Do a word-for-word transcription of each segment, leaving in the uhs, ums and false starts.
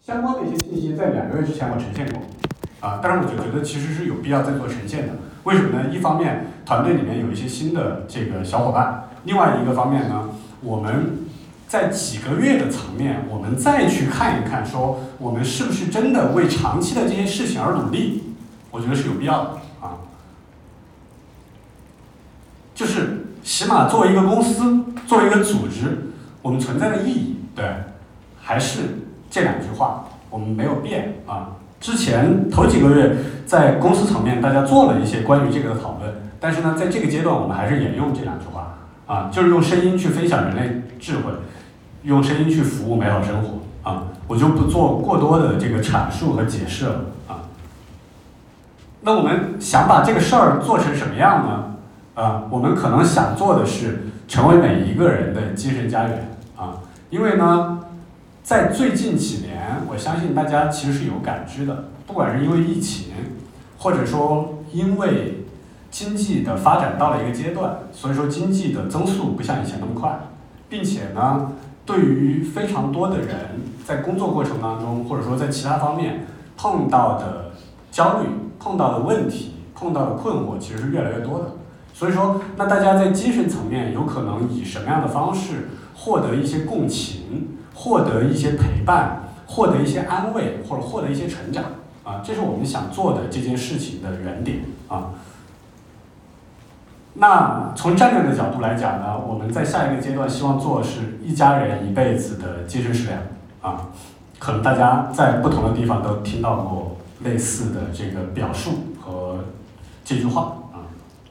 相关的一些信息在两个月之前我呈现过，啊，但是我就觉得其实是有必要再做呈现的。为什么呢？一方面，团队里面有一些新的这个小伙伴；另外一个方面呢，我们在几个月的层面，我们再去看一看，说我们是不是真的为长期的这些事情而努力，我觉得是有必要的啊。就是起码作为一个公司，作为一个组织，我们存在的意义，对，还是这两句话，我们没有变啊。之前头几个月在公司层面，大家做了一些关于这个的讨论，但是呢，在这个阶段，我们还是沿用这两句话啊，就是用声音去分享人类智慧，用声音去服务美好生活啊。我就不做过多的这个阐述和解释了啊。那我们想把这个事儿做成什么样呢？啊，我们可能想做的是成为每一个人的精神家园啊，因为呢。在最近几年，我相信大家其实是有感知的，不管是因为疫情，或者说因为经济的发展到了一个阶段，所以说经济的增速不像以前那么快，并且呢，对于非常多的人在工作过程当中，或者说在其他方面碰到的焦虑、碰到的问题、碰到的困惑，其实是越来越多的。所以说，那大家在精神层面有可能以什么样的方式获得一些共情？获得一些陪伴，获得一些安慰，或者获得一些成长啊，这是我们想做的这件事情的原点啊。那从战略的角度来讲呢，我们在下一个阶段希望做的是一家人一辈子的精神食粮啊。可能大家在不同的地方都听到过类似的这个表述和这句话啊。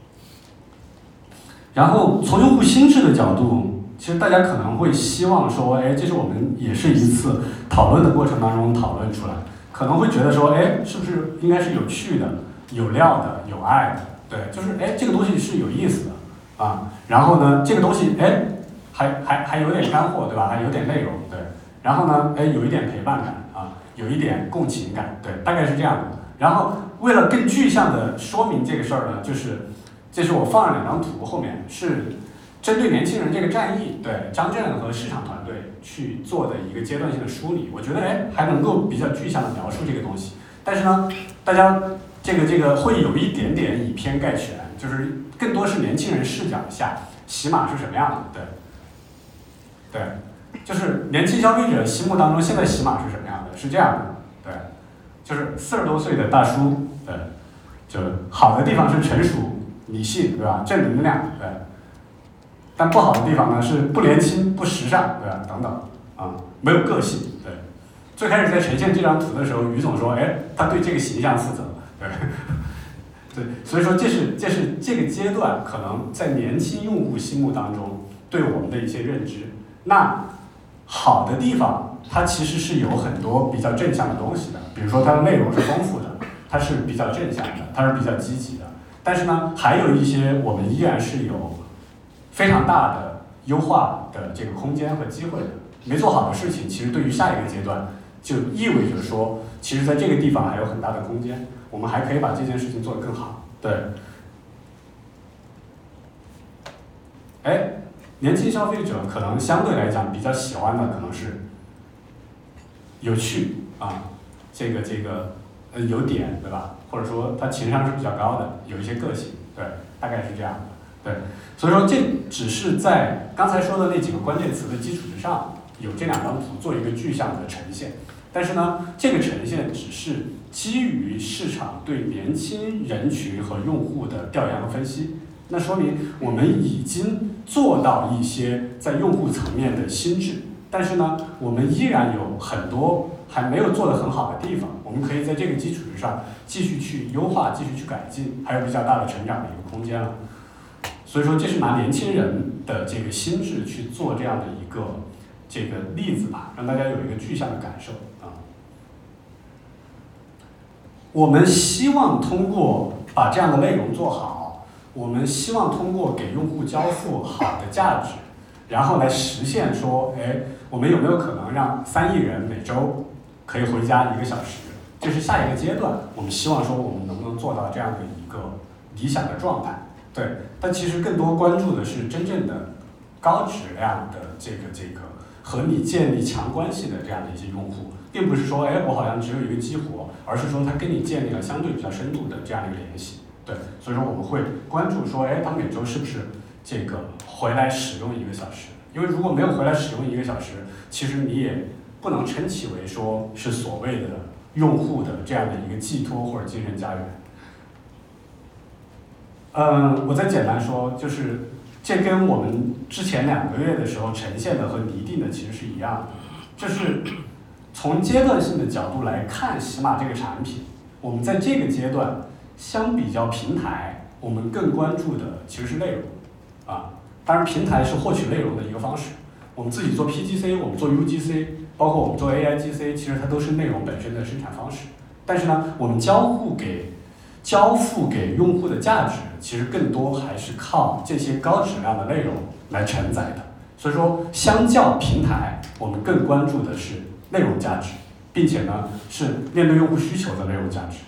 然后从用户心智的角度。其实大家可能会希望说，哎，这是我们也是一次讨论的过程当中讨论出来，可能会觉得说，哎，是不是应该是有趣的、有料的、有爱的？对，就是哎，这个东西是有意思的啊。然后呢，这个东西哎，还还还有点干货，对吧？还有点内容，对。然后呢，哎，有一点陪伴感啊，有一点共情感，对，大概是这样的。然后为了更具象的说明这个事儿呢，就是这是我放了两张图，后面是。针对年轻人这个战役，对张震和市场团队去做的一个阶段性的梳理，我觉得哎还能够比较具象的描述这个东西。但是呢，大家这个这个会有一点点以偏概全，就是更多是年轻人视角下喜马是什么样的，对，对，就是年轻消费者心目当中现在喜马是什么样的，是这样的，对，就是四十多岁的大叔，对，就好的地方是成熟、理性，对吧？正能量，对。但不好的地方呢是不年轻、不时尚，对吧？等等，啊，没有个性，对。最开始在呈现这张图的时候，于总说，哎，他对这个形象负责，对，对，所以说这是这是这个阶段可能在年轻用户心目当中对我们的一些认知。那好的地方，它其实是有很多比较正向的东西的，比如说它的内容是丰富的，它是比较正向的，它是比较积极的。但是呢，还有一些我们依然是有。非常大的优化的这个空间和机会的，没做好的事情，其实对于下一个阶段就意味着说，其实在这个地方还有很大的空间，我们还可以把这件事情做得更好。对，哎，年轻消费者可能相对来讲比较喜欢的可能是有趣啊，这个这个呃有点，对吧？或者说他情商是比较高的，有一些个性，对，大概是这样的。对，所以说这只是在刚才说的那几个关键词的基础之上，有这两张图做一个具象的呈现。但是呢，这个呈现只是基于市场对年轻人群和用户的调研和分析，那说明我们已经做到一些在用户层面的心智，但是呢，我们依然有很多还没有做得很好的地方，我们可以在这个基础之上继续去优化，继续去改进，还有比较大的成长的一个空间了。所以说，这是拿年轻人的这个心智去做这样的一个这个例子吧，让大家有一个具象的感受啊。我们希望通过把这样的内容做好，我们希望通过给用户交付好的价值，然后来实现说，哎，我们有没有可能让三亿人每周可以回家一个小时？这是下一个阶段，我们希望说我们能不能做到这样的一个理想的状态。对，但其实更多关注的是真正的高质量的这个这个和你建立强关系的这样的一些用户， 并不是说哎我好像只有一个激活，而是说它跟你建立了相对比较深度的这样的一个联系。对，所以说我们会关注说，哎，他每周是不是这个回来使用一个小时？因为如果没有回来使用一个小时，其实你也不能称其为说是所谓的用户的这样的一个寄托或者精神家园。嗯，我再简单说，就是这跟我们之前两个月的时候呈现的和拟定的其实是一样的，就是从阶段性的角度来看喜马这个产品，我们在这个阶段相比较平台，我们更关注的其实是内容，啊，当然平台是获取内容的一个方式，我们自己做 P G C， 我们做 U G C， 包括我们做 A I G C， 其实它都是内容本身的生产方式，但是呢，我们交互给交付给用户的价值，其实更多还是靠这些高质量的内容来承载的。所以说，相较平台，我们更关注的是内容价值，并且呢是面对用户需求的内容价值。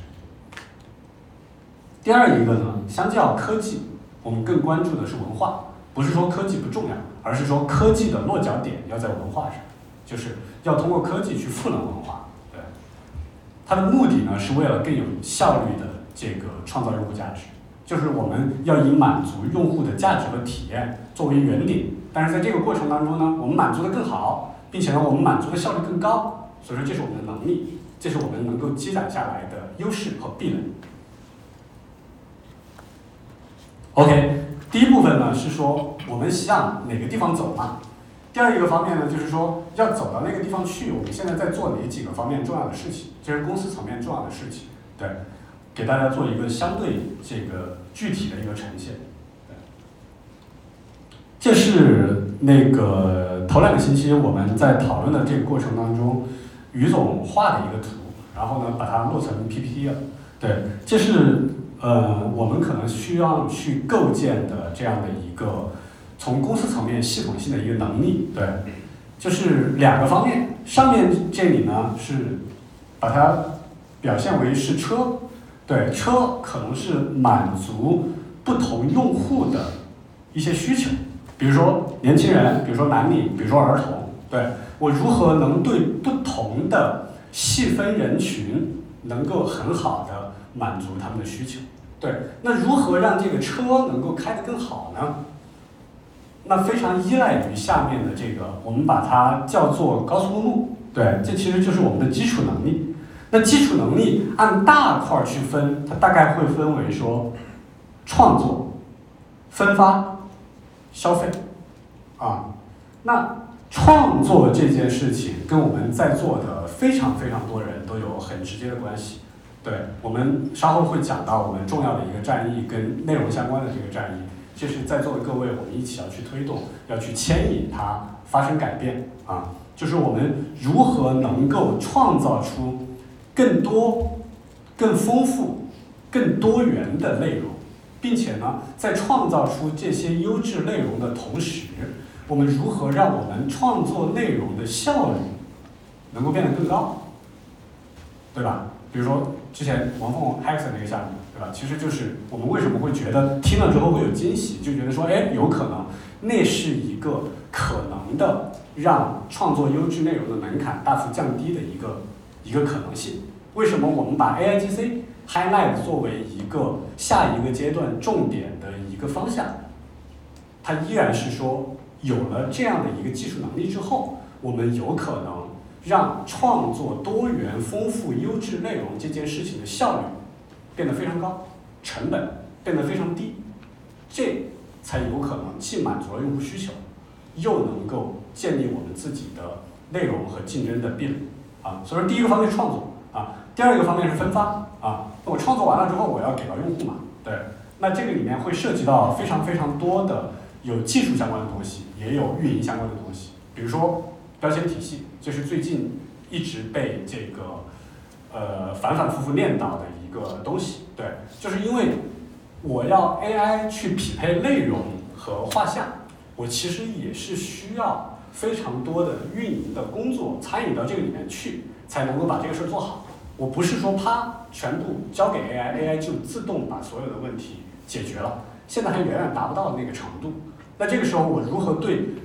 第二一个呢，相较科技，我们更关注的是文化，不是说科技不重要，而是说科技的落脚点要在文化上，就是要通过科技去赋能文化。对，它的目的呢是为了更有效率的这个创造用户价值，就是我们要以满足用户的价值和体验作为原点，但是在这个过程当中呢，我们满足的更好，并且呢我们满足的效率更高，所以说这是我们的能力，这是我们能够积攒下来的优势和壁垒。OK， 第一部分呢是说我们向哪个地方走嘛，第二一个方面呢就是说要走到那个地方去，我们现在在做哪几个方面重要的事情，这是公司层面重要的事情，对，给大家做一个相对这个具体的一个呈现。对，这是那个头两个星期我们在讨论的这个过程当中，于总画的一个图，然后呢把它落成 P P T 了。对，这是呃我们可能需要去构建的这样的一个从公司层面系统性的一个能力。对，就是两个方面，上面这里呢是把它表现为是车。对，车可能是满足不同用户的一些需求，比如说年轻人，比如说男女，比如说儿童。对，我如何能对不同的细分人群能够很好的满足他们的需求？对，那如何让这个车能够开得更好呢？那非常依赖于下面的这个，我们把它叫做高速公路。对，这其实就是我们的基础能力。那基础能力按大块去分，它大概会分为说创作、分发、消费啊。那创作这件事情跟我们在座的非常非常多人都有很直接的关系。对，我们稍后会讲到我们重要的一个战役跟内容相关的这个战役，这是在座的各位我们一起要去推动，要去牵引它发生改变啊。就是我们如何能够创造出更多、更丰富、更多元的内容，并且呢，在创造出这些优质内容的同时，我们如何让我们创作内容的效率能够变得更高，对吧？比如说之前王凤 Hexer 那个项目，对吧？其实就是我们为什么会觉得听了之后会有惊喜，就觉得说，哎，有可能那是一个可能的让创作优质内容的门槛大幅降低的一个。一个可能性。为什么我们把 A I G C highlight 作为一个下一个阶段重点的一个方向？它依然是说，有了这样的一个技术能力之后，我们有可能让创作多元、丰富、优质内容这件事情的效率变得非常高，成本变得非常低，这才有可能既满足了用户需求，又能够建立我们自己的内容和竞争的壁垒。啊，所以说第一个方面是创作啊，第二个方面是分发啊。我创作完了之后，我要给到用户嘛，对。那这个里面会涉及到非常非常多的有技术相关的东西，也有运营相关的东西。比如说标签体系，这是最近一直被这个呃反反复复念叨的一个东西，对，就是因为我要 A I 去匹配内容和画像，我其实也是需要非常多的运营的工作参与到这个里面去，才能够把这个事儿做好。我不是说啪全部交给 A I，A I 就自动把所有的问题解决了，现在还远远达不到那个程度。那这个时候我如何对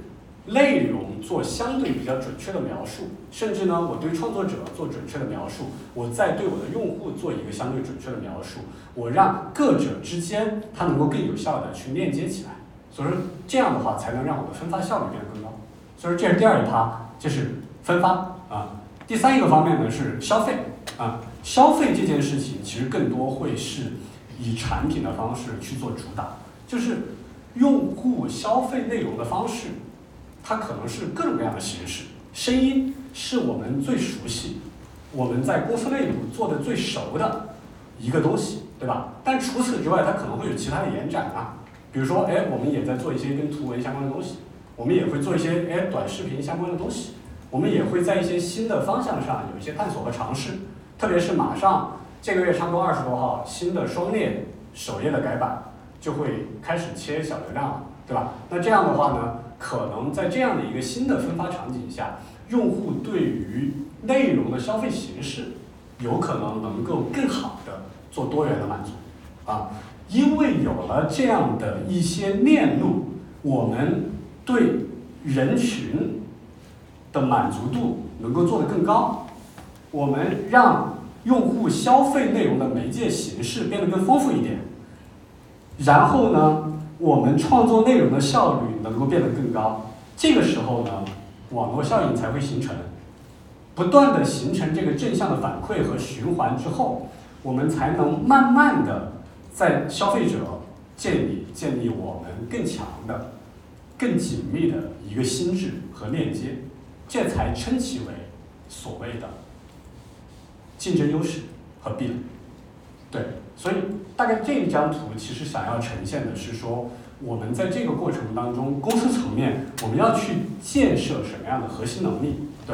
内容做相对比较准确的描述，甚至呢，我对创作者做准确的描述，我再对我的用户做一个相对准确的描述，我让各者之间它能够更有效的去链接起来。所以说这样的话才能让我的分发效率变得更高。所以说这是第二一趴，就是分发啊。第三一个方面呢是消费啊，消费这件事情其实更多会是以产品的方式去做主打，就是用户消费内容的方式，它可能是各种各样的形式。声音是我们最熟悉，我们在公司内部做的最熟的一个东西，对吧？但除此之外，它可能会有其他的延展啊。比如说，哎，我们也在做一些跟图文相关的东西，我们也会做一些哎短视频相关的东西，我们也会在一些新的方向上有一些探索和尝试。特别是马上这个月差不多二十多号，新的双链首页的改版就会开始切小流量了，对吧？那这样的话呢，可能在这样的一个新的分发场景下，用户对于内容的消费形式有可能能够更好的做多元的满足啊。因为有了这样的一些链路，我们对人群的满足度能够做得更高，我们让用户消费内容的媒介形式变得更丰富一点，然后呢，我们创作内容的效率能够变得更高。这个时候呢，网络效应才会形成，不断的形成这个正向的反馈和循环之后，我们才能慢慢的在消费者建立建立我们更强的、更紧密的一个心智和链接，这才称其为所谓的竞争优势和壁垒。对，所以大概这一张图其实想要呈现的是说，我们在这个过程当中，公司层面我们要去建设什么样的核心能力？对，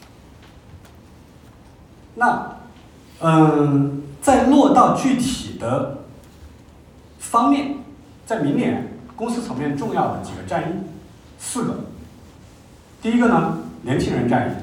那嗯，在落到具体的方面，在明年公司层面重要的几个战役，四个。第一个呢，年轻人战役，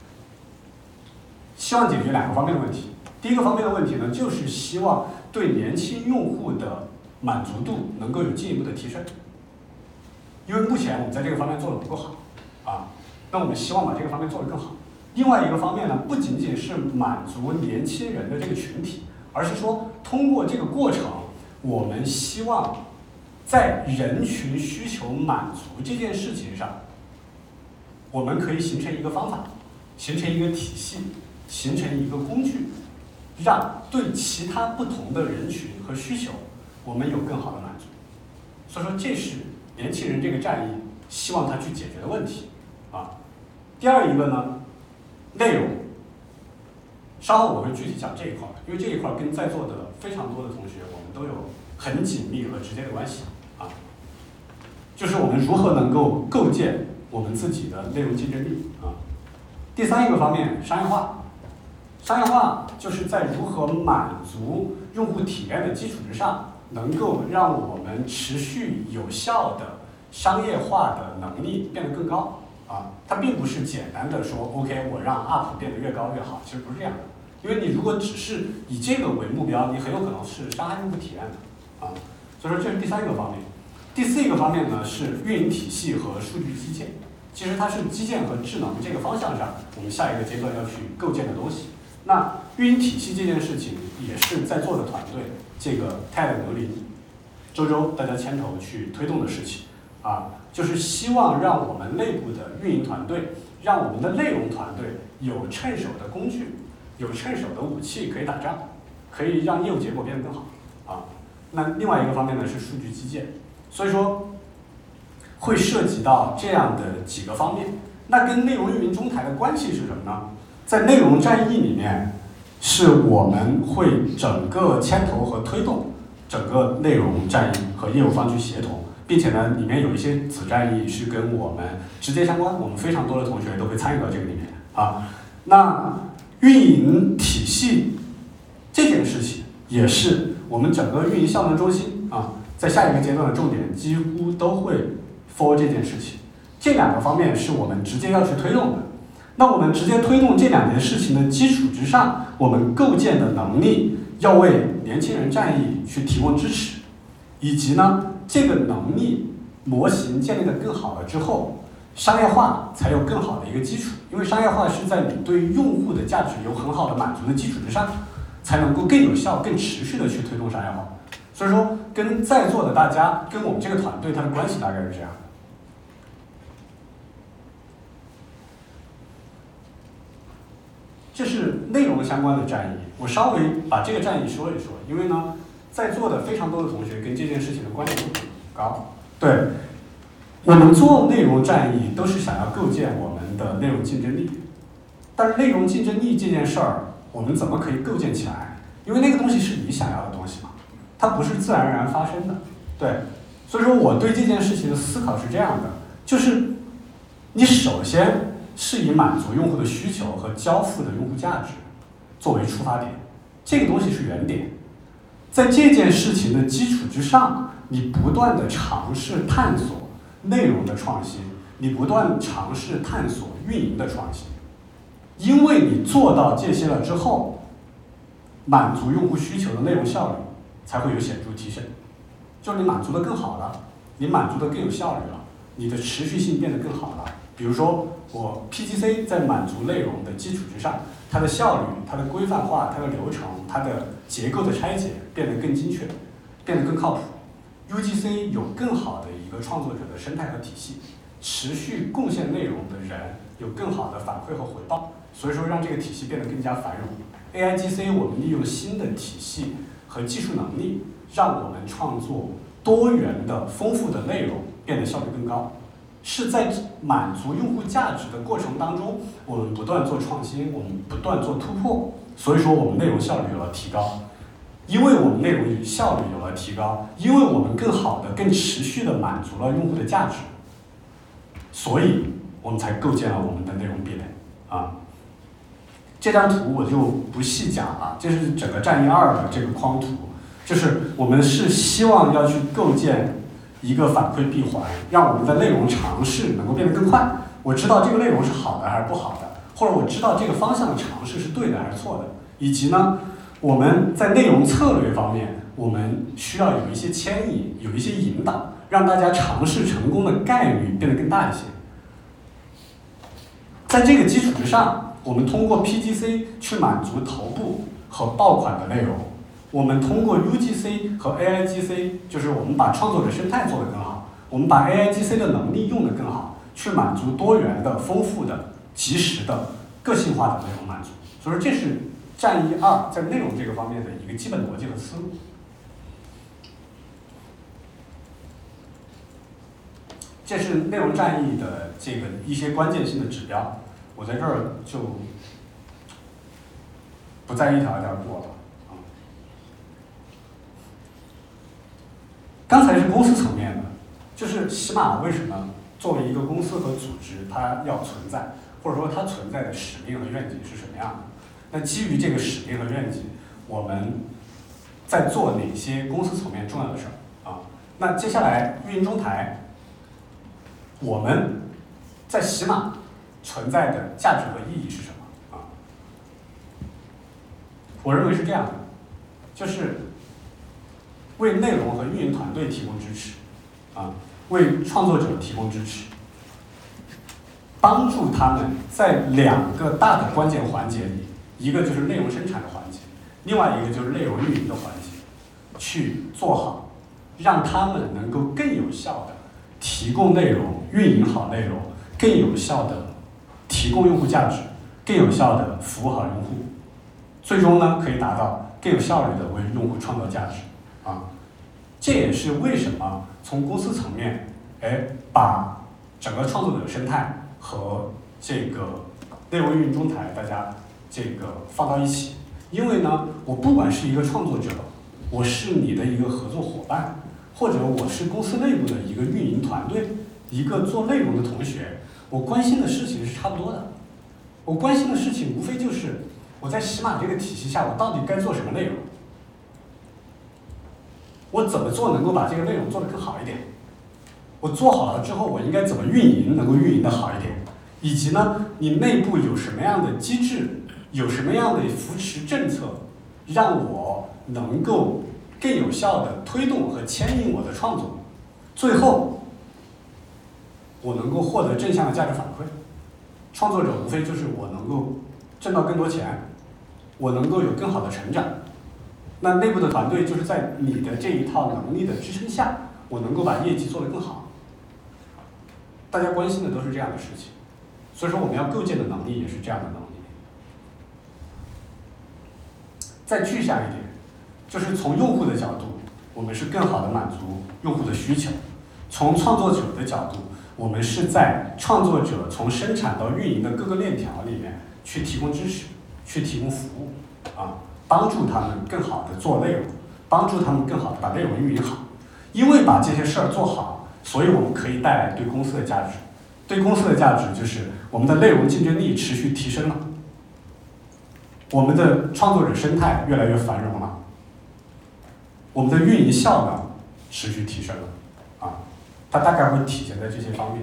希望解决两个方面的问题。第一个方面的问题呢，就是希望对年轻用户的满足度能够有进一步的提升，因为目前我们在这个方面做得不够好啊，那我们希望把这个方面做得更好。另外一个方面呢，不仅仅是满足年轻人的这个群体，而是说通过这个过程，我们希望在人群需求满足这件事情上，我们可以形成一个方法，形成一个体系，形成一个工具，让对其他不同的人群和需求，我们有更好的满足。所以说，这是年轻人这个战役希望他去解决的问题啊。第二一个呢，内容。稍后我会具体讲这一块，因为这一块跟在座的非常多的同学，我们都有很紧密和直接的关系啊。就是我们如何能够构建我们自己的内容竞争力啊。第三一个方面，商业化。商业化就是在如何满足用户体验的基础之上，能够让我们持续有效的商业化的能力变得更高啊。它并不是简单的说 OK 我让 U P 变得越高越好，其实不是这样的。因为你如果只是以这个为目标，你很有可能是伤害用户体验的啊。所以说这是第三个方面。第四一个方面呢是运营体系和数据基建。其实它是基建和智能这个方向上，我们下一个阶段要去构建的东西。那运营体系这件事情也是在座的团队，这个泰勒、格林、周周大家牵头去推动的事情啊，就是希望让我们内部的运营团队，让我们的内容团队有趁手的工具，有趁手的武器可以打仗，可以让业务结果变得更好啊。那另外一个方面呢是数据基建，所以说会涉及到这样的几个方面。那跟内容运营中台的关系是什么呢？在内容战役里面，是我们会整个牵头和推动整个内容战役和业务方去协同，并且呢，里面有一些子战役是跟我们直接相关，我们非常多的同学都会参与到这个里面啊。那运营体系这件事情也是我们整个运营效能中心啊，在下一个阶段的重点几乎都会 for 这件事情。这两个方面是我们直接要去推动的。那我们直接推动这两件事情的基础之上，我们构建的能力要为年轻人战役去提供支持，以及呢，这个能力模型建立的更好了之后， 商业化才有更好的一个基础，因为商业化是在你对用户的价值有很好的满足的基础之上，才能够更有效、更持续的去推动商业化。所以说，跟在座的大家，跟我们这个团队，它的关系大概是这样。这是内容相关的战役，我稍微把这个战役说一说，因为呢，在座的非常多的同学跟这件事情的关联度很高。对，我们做内容战役都是想要构建我们的内容竞争力，但是内容竞争力这件事儿，我们怎么可以构建起来？因为那个东西是你想要的东西嘛，它不是自然而然发生的。对，所以说我对这件事情的思考是这样的，就是你首先是以满足用户的需求和交付的用户价值作为出发点，这个东西是原点。在这件事情的基础之上，你不断的尝试探索内容的创新，你不断尝试探索运营的创新。因为你做到这些了之后，满足用户需求的内容效率才会有显著提升。就是你满足的更好了，你满足的更有效率了，你的持续性变得更好了。比如说，我 P G C 在满足内容的基础之上，它的效率、它的规范化、它的流程、它的结构的拆解变得更精确，变得更靠谱。U G C 有更好的一个创作者的生态和体系，持续贡献内容的人有更好的反馈和回报，所以说让这个体系变得更加繁荣。A I G C 我们利用新的体系和技术能力，让我们创作多元的、丰富的内容变得效率更高。是在满足用户价值的过程当中，我们不断做创新，我们不断做突破，所以说我们内容效率有了提高。因为我们内容效率有了提高，因为我们更好的、更持续的满足了用户的价值，所以我们才构建了我们的内容壁垒啊。这张图我就不细讲了，这是整个战役二的这个框图，就是我们是希望要去构建一个反馈闭环，让我们的内容尝试能够变得更快。我知道这个内容是好的还是不好的，或者我知道这个方向的尝试是对的还是错的，以及呢，我们在内容策略方面，我们需要有一些牵引，有一些引导，让大家尝试成功的概率变得更大一些。在这个基础之上，我们通过 P G C 去满足头部和爆款的内容，我们通过 U G C 和 A I G C， 就是我们把创作者生态做得更好，我们把 A I G C 的能力用得更好，去满足多元的、丰富的、及时的、个性化的内容满足。所以说，这是战役二在内容这个方面的一个基本逻辑和思路。这是内容战役的这个一些关键性的指标，我在这儿就不再一条一条过了。刚才是公司层面的，就是喜马为什么作为一个公司和组织，它要存在，或者说它存在的使命和愿景是什么样的？那基于这个使命和愿景，我们在做哪些公司层面重要的事儿啊？那接下来运营中台，我们在喜马存在的价值和意义是什么啊？我认为是这样的，就是为内容和运营团队提供支持，啊，为创作者提供支持，帮助他们在两个大的关键环节里，一个就是内容生产的环节，另外一个就是内容运营的环节，去做好，让他们能够更有效的提供内容、运营好内容，更有效的提供用户价值，更有效的服务好用户，最终呢可以达到更有效率的为用户创造价值。啊，这也是为什么从公司层面，哎，把整个创作者生态和这个内容运营中台大家这个放到一起。因为呢，我不管是一个创作者，我是你的一个合作伙伴，或者我是公司内部的一个运营团队，一个做内容的同学，我关心的事情是差不多的。我关心的事情无非就是我在喜马这个体系下，我到底该做什么内容。我怎么做能够把这个内容做得更好一点？我做好了之后，我应该怎么运营能够运营得好一点？以及呢，你内部有什么样的机制，有什么样的扶持政策，让我能够更有效地推动和牵引我的创作？最后， 我能够获得正向的价值反馈。创作者无非就是我能够挣到更多钱，我能够有更好的成长。那内部的团队就是在你的这一套能力的支撑下，我能够把业绩做得更好。大家关心的都是这样的事情，所以说我们要构建的能力也是这样的能力。再具象一点，就是从用户的角度，我们是更好的满足用户的需求；从创作者的角度，我们是在创作者从生产到运营的各个链条里面去提供支持，去提供服务，啊，帮助他们更好的做内容，帮助他们更好的把内容运营好。因为把这些事儿做好，所以我们可以带来对公司的价值。对公司的价值就是我们的内容竞争力持续提升了，我们的创作者生态越来越繁荣了，我们的运营效能持续提升了，啊，它大概会体现在这些方面。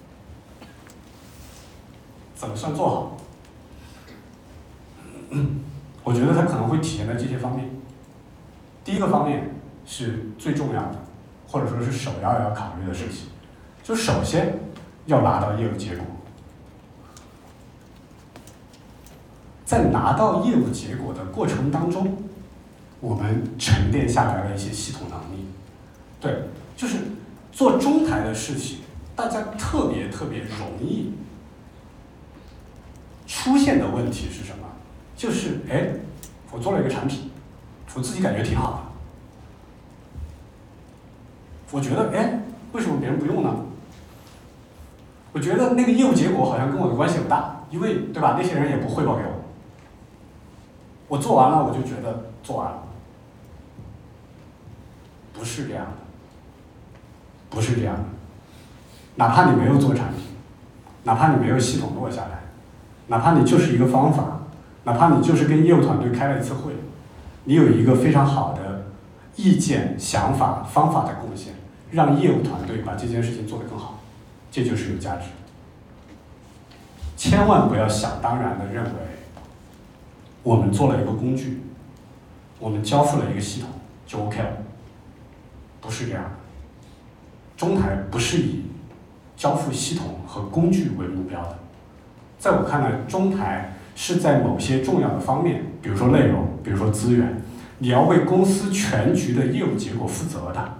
怎么算做好？嗯，我觉得它可能会体现在这些方面。第一个方面是最重要的，或者说是首要要考虑的事情，就首先要拿到业务结果。在拿到业务结果的过程当中，我们沉淀下来了一些系统能力。对，就是做中台的事情，大家特别特别容易出现的问题是什么？就是哎，我做了一个产品，我自己感觉挺好的，我觉得哎，为什么别人不用呢？我觉得那个业务结果好像跟我的关系很大，因为对吧？那些人也不汇报给我。我做完了，我就觉得做完了，不是这样的，不是这样的。哪怕你没有做产品，哪怕你没有系统落下来，哪怕你就是一个方法，哪怕你就是跟业务团队开了一次会，你有一个非常好的意见、想法、方法的贡献，让业务团队把这件事情做得更好，这就是有价值。千万不要想当然的认为，我们做了一个工具，我们交付了一个系统就 OK 了，不是这样的。中台不是以交付系统和工具为目标的，在我看来，中台是在某些重要的方面，比如说内容，比如说资源，你要为公司全局的业务结果负责的。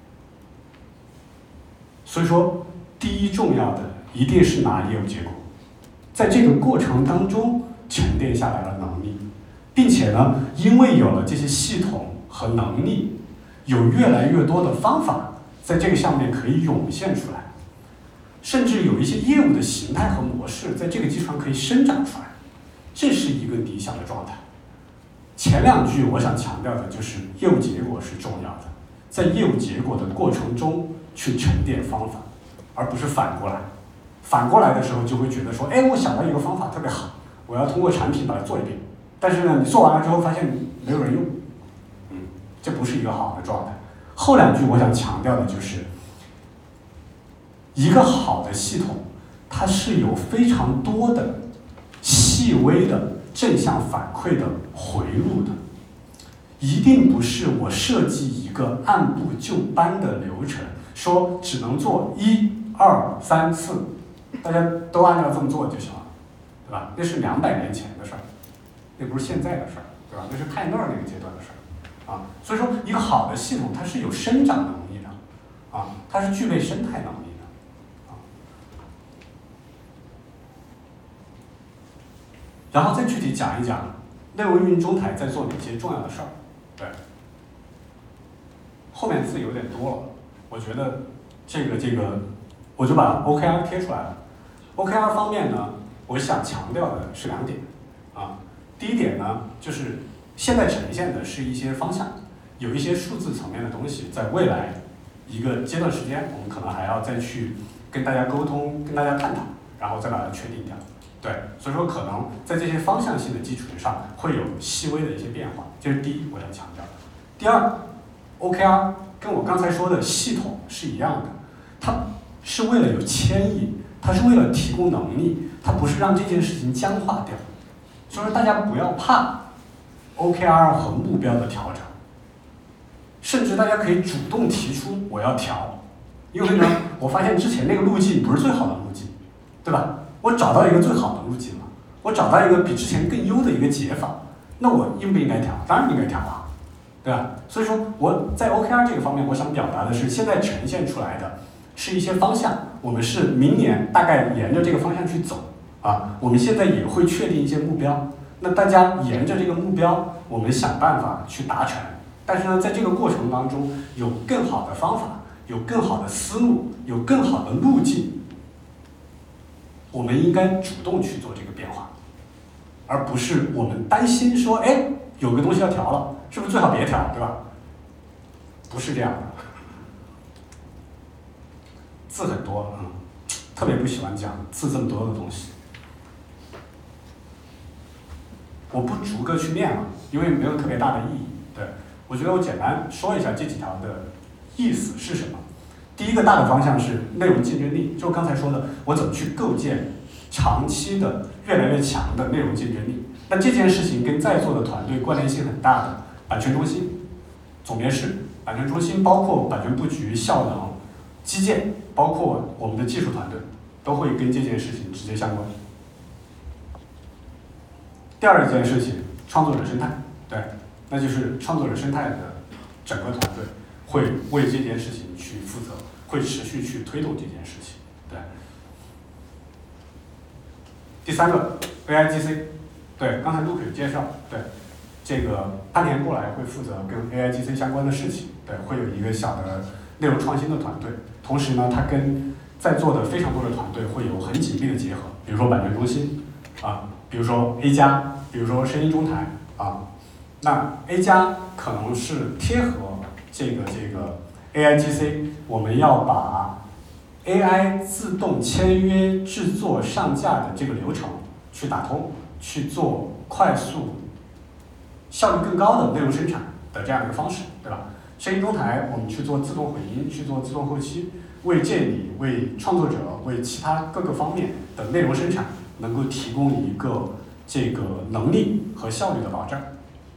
所以说，第一重要的一定是拿业务结果，在这个过程当中沉淀下来了能力，并且呢，因为有了这些系统和能力，有越来越多的方法在这个上面可以涌现出来，甚至有一些业务的形态和模式在这个基础上可以生长出来，这是一个理想的状态。前两句我想强调的就是业务结果是重要的，在业务结果的过程中去沉淀方法，而不是反过来。反过来的时候就会觉得说，哎，我想到一个方法特别好，我要通过产品把它做一遍，但是呢，你做完了之后发现没有人用，嗯，这不是一个好的状态。后两句我想强调的就是，一个好的系统，它是有非常多的细微的正向反馈的回路的，一定不是我设计一个按部就班的流程，说只能做一二三四，大家都按照这么做就行了，对吧？那是两百年前的事儿，那不是现在的事儿，对吧？那是泰勒那个阶段的事儿，啊，所以说一个好的系统它是有生长能力的，啊，它是具备生态能力的，啊，然后再具体讲一讲内容运营中台在做哪些重要的事儿，对，后面字有点多了，我觉得这个这个我就把 O K R 贴出来了。O K R 方面呢，我想强调的是两点，啊，第一点呢，就是现在呈现的是一些方向，有一些数字层面的东西，在未来一个阶段时间，我们可能还要再去跟大家沟通、跟大家探讨，然后再把它确定掉。对，所以说可能在这些方向性的基础上，会有细微的一些变化，这是第一我想强调的。第二 ，O K R 跟我刚才说的系统是一样的，它是为了有迁移。它是为了提供能力，它不是让这件事情僵化掉。所以说大家不要怕 O K R 和目标的调整，甚至大家可以主动提出我要调， 因为呢，我发现之前那个路径不是最好的路径，对吧？我找到一个最好的路径了，我找到一个比之前更优的一个解法，那我应不应该调？当然应该调啊，对吧？所以说我在 O K R 这个方面，我想表达的是，现在呈现出来的是一些方向，我们是明年大概沿着这个方向去走啊。我们现在也会确定一些目标，那大家沿着这个目标，我们想办法去达成。但是呢，在这个过程当中，有更好的方法，有更好的思路，有更好的路径，我们应该主动去做这个变化，而不是我们担心说，哎，有个东西要调了，是不是最好别调，对吧？不是这样的。字很多，嗯，特别不喜欢讲字这么多的东西。我不逐个去念了，因为没有特别大的意义。对，我觉得我简单说一下这几条的意思是什么。第一个大的方向是内容竞争力，就我刚才说的，我怎么去构建长期的越来越强的内容竞争力。那这件事情跟在座的团队关联性很大的，版权中心、总编室、版权中心，包括版权布局、效能、基建，包括我们的技术团队，都会跟这件事情直接相关。第二件事情，创作者生态，对，那就是创作者生态的整个团队会为这件事情去负责，会持续去推动这件事情，对。第三个 A I G C， 对，刚才 Luke 有介绍，对，这个潘田过来会负责跟 A I G C 相关的事情，对，会有一个小的内容创新的团队，同时呢，它跟在座的非常多的团队会有很紧密的结合，比如说版权中心啊，比如说 A 加，比如说声音中台啊，那 A 加可能是贴合这个这个 A I G C， 我们要把 A I 自动签约、制作、上架的这个流程去打通，去做快速、效率更高的内容生产的这样一个方式，对吧？声音中台我们去做自动混音，去做自动后期，为这里、为创作者、为其他各个方面的内容生产能够提供一个这个能力和效率的保障。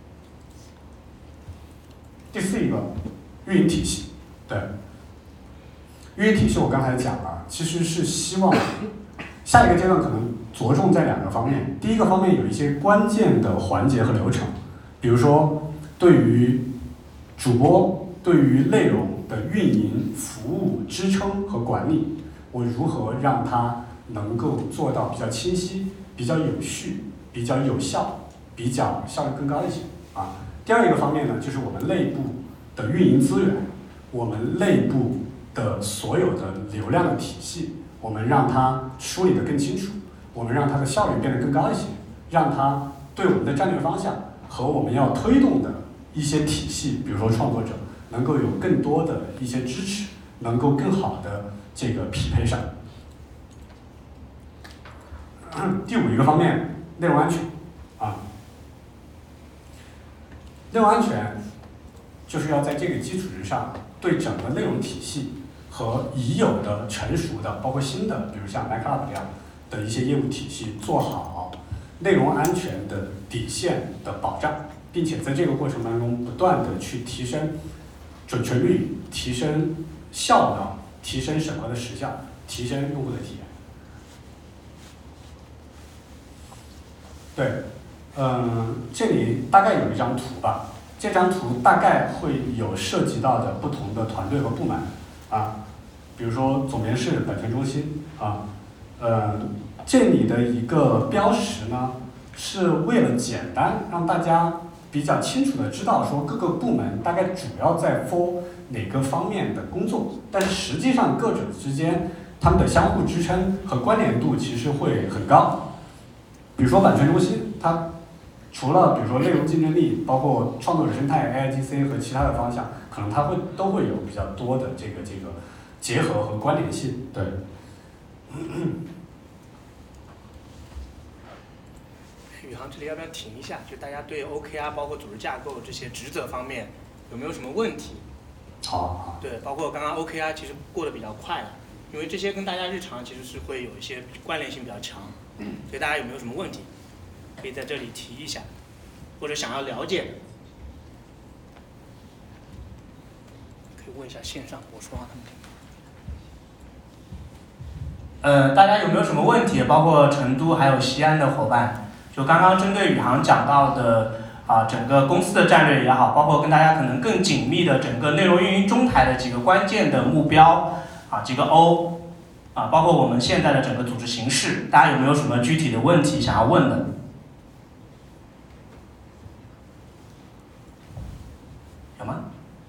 第四一个，运营体系，对。运营体系我刚才讲了，其实是希望下一个阶段可能着重在两个方面。第一个方面有一些关键的环节和流程，比如说对于主播、对于内容的运营、服务、支撑和管理，我如何让它能够做到比较清晰、比较有序、比较有效、比较效率更高一些啊。第二一个方面呢，就是我们内部的运营资源，我们内部的所有的流量的体系，我们让它梳理得更清楚，我们让它的效率变得更高一些，让它对我们的战略方向和我们要推动的一些体系，比如说创作者，能够有更多的一些支持，能够更好的这个匹配上。第五一个方面，内容安全啊，内容安全就是要在这个基础之上，对整个内容体系和已有的成熟的，包括新的，比如像 MacUp 这样的一些业务体系做好内容安全的底线的保障，并且在这个过程当中不断的去提升准确率，提升效能，提升审核的时效，提升用户的体验。对，嗯，这里大概有一张图吧，这张图大概会有涉及到的不同的团队和部门啊，比如说总编室、版权中心啊，呃，这里的一个标识呢，是为了简单让大家比较清楚的知道说各个部门大概主要在 for 哪个方面的工作，但是实际上各者之间他们的相互支撑和关联度其实会很高。比如说版权中心，它除了比如说内容竞争力，包括创作者生态、A I G C 和其他的方向，可能它会都会有比较多的这个这个结合和关联性。对。 宇航这里要不要停一下？就大家对 O K R 包括组织架构这些职责方面有没有什么问题？ 好。好。 对，包括刚刚 O K R 其实过得比较快了，因为这些跟大家日常其实是会有一些关联性比较强。所以大家有没有什么问题，可以在这里提一下，或者想要了解的，可以问一下线上，我说话他们听。 呃，大家有没有什么问题？包括成都还有西安的伙伴，就刚刚针对宇航讲到的啊，整个公司的战略也好，包括跟大家可能更紧密的整个内容运营中台的几个关键的目标啊，几个 O 啊，包括我们现在的整个组织形式，大家有没有什么具体的问题想要问的？有吗？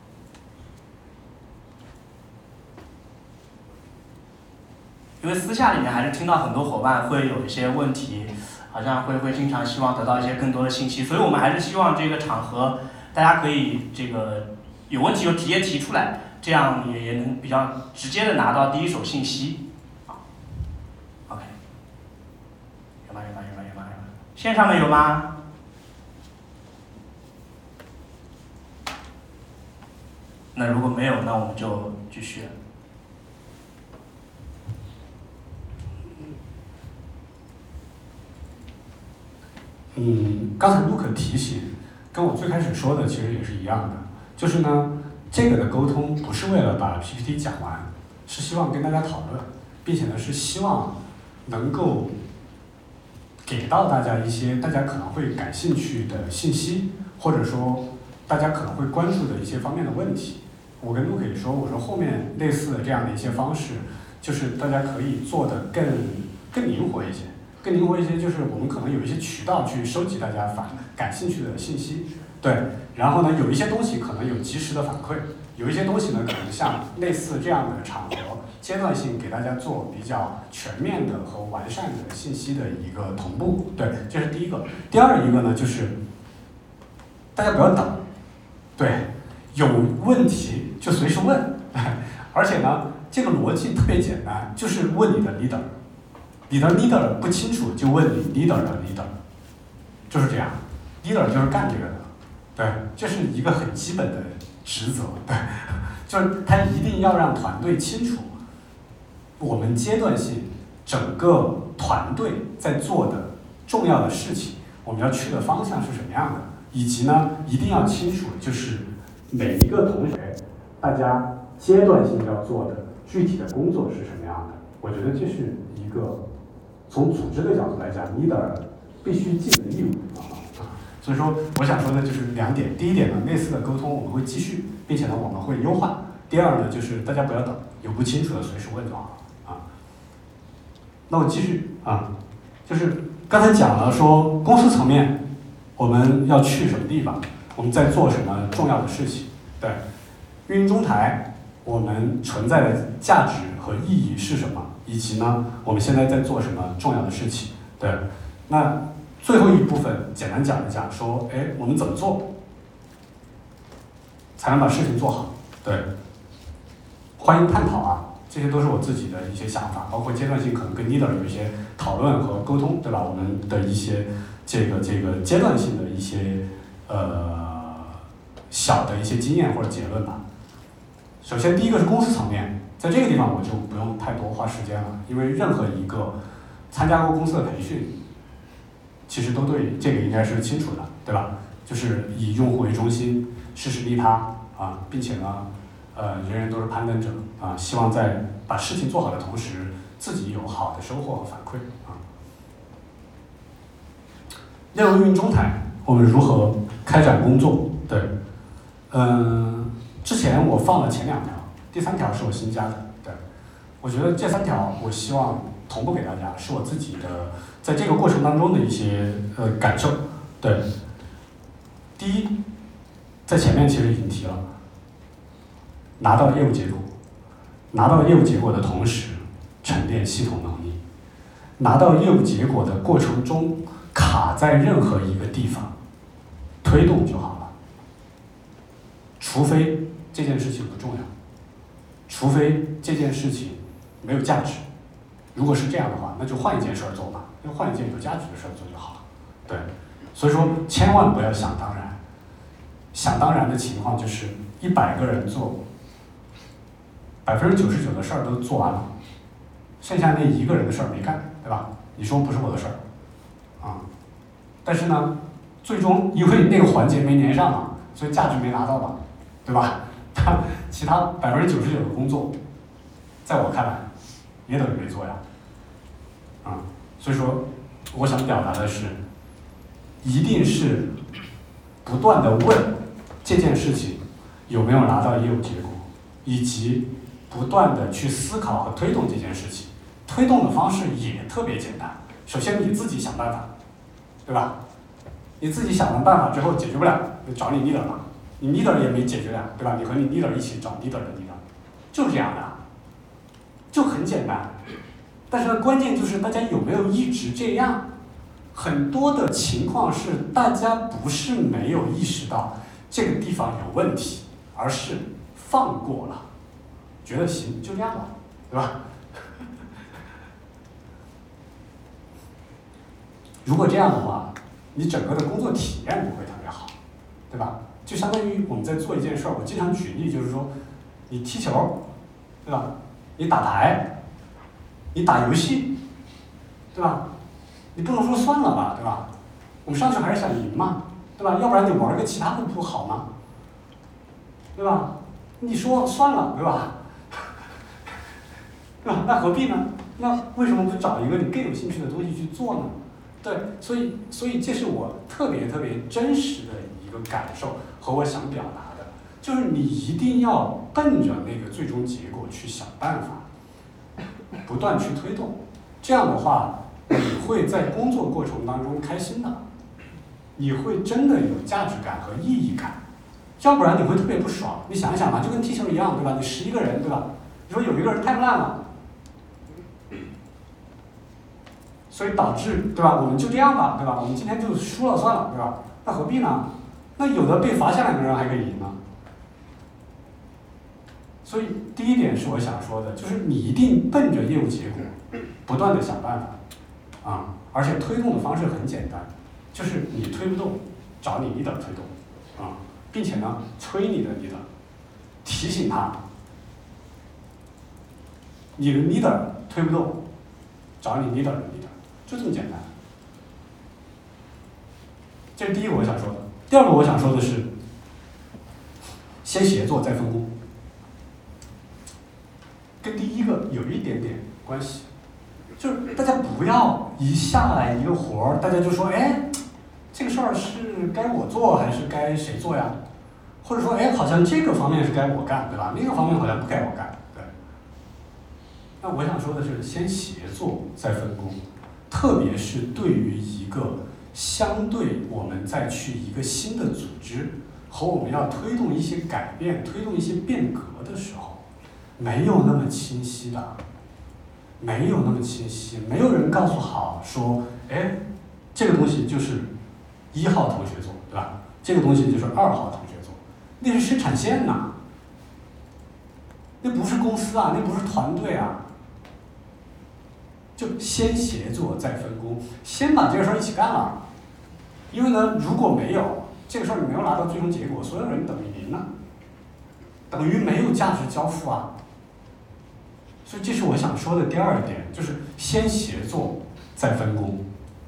因为私下里面还是听到很多伙伴会有一些问题，好像会会经常希望得到一些更多的信息，所以我们还是希望这个场合大家可以这个有问题就直接提出来，这样也也能比较直接的拿到第一手信息。啊 ，OK， 有吗？有吗？有吗？有吗？有吗？线上的有吗？那如果没有，那我们就继续。 嗯，刚才陆可提醒，跟我最开始说的其实也是一样的，就是呢，这个的沟通不是为了把 P P T 讲完，是希望跟大家讨论，并且呢是希望能够给到大家一些大家可能会感兴趣的信息，或者说大家可能会关注的一些方面的问题。我跟陆可也说，我说后面类似的这样的一些方式，就是大家可以做得更更灵活一些。更灵活一些，就是我们可能有一些渠道去收集大家反感兴趣的信息，对。然后呢，有一些东西可能有及时的反馈，有一些东西呢可能像类似这样的场合，阶段性给大家做比较全面的和完善的信息的一个同步，对，这是第一个。第二一个呢，就是大家不要等，对，有问题就随时问，而且呢，这个逻辑特别简单，就是问你的 leader。你的 leader 不清楚，就问你 leader 的 leader， 就是这样 ，leader 就是干这个的，对，这是一个很基本的职责，对，就是他一定要让团队清楚，我们阶段性整个团队在做的重要的事情，我们要去的方向是什么样的，以及呢，一定要清楚，就是每一个同学，大家阶段性要做的具体的工作是什么样的，我觉得这是一个。从组织的角度来讲 ，leader 必须尽的义务啊，所以说我想说的就是两点。第一点呢，类似的沟通我们会继续，并且呢我们会优化。第二呢，就是大家不要等，有不清楚的随时问就好了啊。那我继续啊，就是刚才讲了说公司层面我们要去什么地方，我们在做什么重要的事情，对，运营中台我们存在的价值和意义是什么？以及呢，我们现在在做什么重要的事情？对，那最后一部分简单讲一讲，说，哎，我们怎么做才能把事情做好？对，欢迎探讨啊，这些都是我自己的一些想法，包括阶段性可能跟 leader 有一些讨论和沟通，对吧？我们的一些这个这个阶段性的一些呃小的一些经验或者结论吧。首先，第一个是公司层面。在这个地方我就不用太多花时间了，因为任何一个参加过公司的培训，其实都对这个应该是清楚的，对吧？就是以用户为中心，事事利他啊，并且呢，呃，人人都是攀登者啊，希望在把事情做好的同时，自己有好的收获和反馈啊。内容运营中台，我们如何开展工作？对，嗯、呃，之前我放了前两条。第三条是我新加的，对，我觉得这三条我希望同步给大家，是我自己的在这个过程当中的一些呃感受。对，第一，在前面其实已经提了，拿到业务结果，拿到业务结果的同时沉淀系统能力，拿到业务结果的过程中卡在任何一个地方，推动就好了，除非这件事情不重要。除非这件事情没有价值，如果是这样的话，那就换一件事儿做吧，就换一件有价值的事儿做就好了。对，所以说千万不要想当然，想当然的情况就是一百个人做，百分之九十九的事儿都做完了，剩下那一个人的事儿没干，对吧？你说不是我的事儿，啊、嗯，但是呢，最终因为那个环节没连上嘛，所以价值没拿到嘛，对吧？他其他百分之九十九的工作，在我看来，也等于没做呀。 啊、嗯，所以说我想表达的是，一定是不断的问这件事情有没有拿到业务结果，以及不断的去思考和推动这件事情。推动的方式也特别简单，首先你自己想办法，对吧？你自己想完办法之后解决不了，就找你 leader 嘛，你 leader 也没解决了，对吧？你和你 leader 一起找 leader 的 leader， 就是这样的，就很简单。但是呢，关键就是大家有没有一直这样？很多的情况是大家不是没有意识到这个地方有问题，而是放过了，觉得行就这样吧，对吧？如果这样的话，你整个的工作体验不会特别好，对吧？就相当于我们在做一件事儿，我经常举例，就是说，你踢球，对吧？你打牌，你打游戏，对吧？你不能说算了吧，对吧？我们上去还是想赢嘛，对吧？要不然你玩个其他的不好吗？对吧？你说算了，对吧？对吧？那何必呢？那为什么不找一个你更有兴趣的东西去做呢？对，所以所以这是我特别特别真实的一个感受和我想表达的，就是你一定要奔着那个最终结果去想办法，不断去推动，这样的话，你会在工作过程当中开心的，你会真的有价值感和意义感，要不然你会特别不爽。你想一想吧，就跟踢球一样，对吧？你十一个人，对吧？你说有一个人太烂了。所以导致，对吧？我们就这样吧，对吧？我们今天就输了算了，对吧？那何必呢？那有的被罚下两个人还可以赢呢。所以第一点是我想说的，就是你一定奔着业务结果，不断的想办法，啊、嗯，而且推动的方式很简单，就是你推不动，找你 leader 推动，啊、嗯，并且呢，催你的 leader，提醒他，你的 leader 推不动，找你 leader 的 leader。就这么简单，这是第一个我想说的。第二个我想说的是，先协作再分工，跟第一个有一点点关系。就是大家不要一下来一个活儿，大家就说，哎，这个事儿是该我做还是该谁做呀？或者说，哎，好像这个方面是该我干，对吧？那个方面好像不该我干，对。那我想说的是，先协作再分工。特别是对于一个相对我们再去一个新的组织和我们要推动一些改变、推动一些变革的时候，没有那么清晰的，没有那么清晰，没有人告诉好说，哎，这个东西就是一号同学做，对吧？这个东西就是二号同学做，那是生产线呐，那不是公司啊，那不是团队啊。就先协作再分工，先把这个事儿一起干了。因为呢，如果没有这个事儿，你没有拿到最终结果，所有人等于零了，等于没有价值交付啊。所以这是我想说的第二点，就是先协作再分工。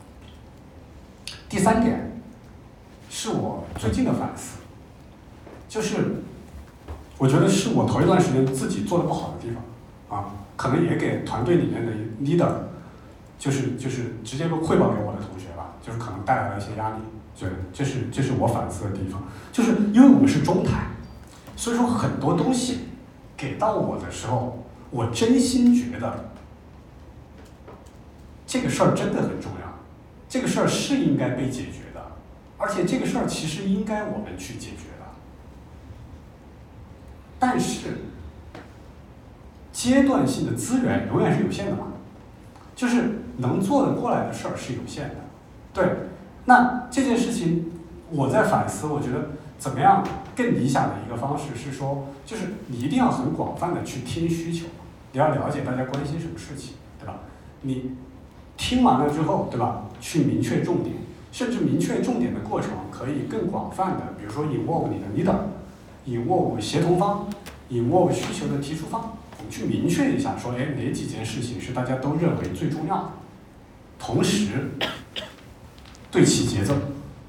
第三点是我最近的反思，就是我觉得是我头一段时间自己做的不好的地方啊。可能也给团队里面的 leader， 就是就是直接汇报给我的同学吧，就是可能带来了一些压力，对，这是这是我反思的地方，就是因为我们是中台，所以说很多东西给到我的时候，我真心觉得这个事儿真的很重要，这个事儿是应该被解决的，而且这个事儿其实应该我们去解决的，但是阶段性的资源永远是有限的嘛，就是能做得过来的事儿是有限的。对，那这件事情我在反思，我觉得怎么样更理想的一个方式是说，就是你一定要很广泛的去听需求，你要了解大家关心什么事情，对吧？你听完了之后，对吧？去明确重点，甚至明确重点的过程可以更广泛的，比如说 involve 你的 leader，involve 协同方，involve 需求的提出方。我们去明确一下，说，哎，哪几件事情是大家都认为最重要的，同时对齐节奏，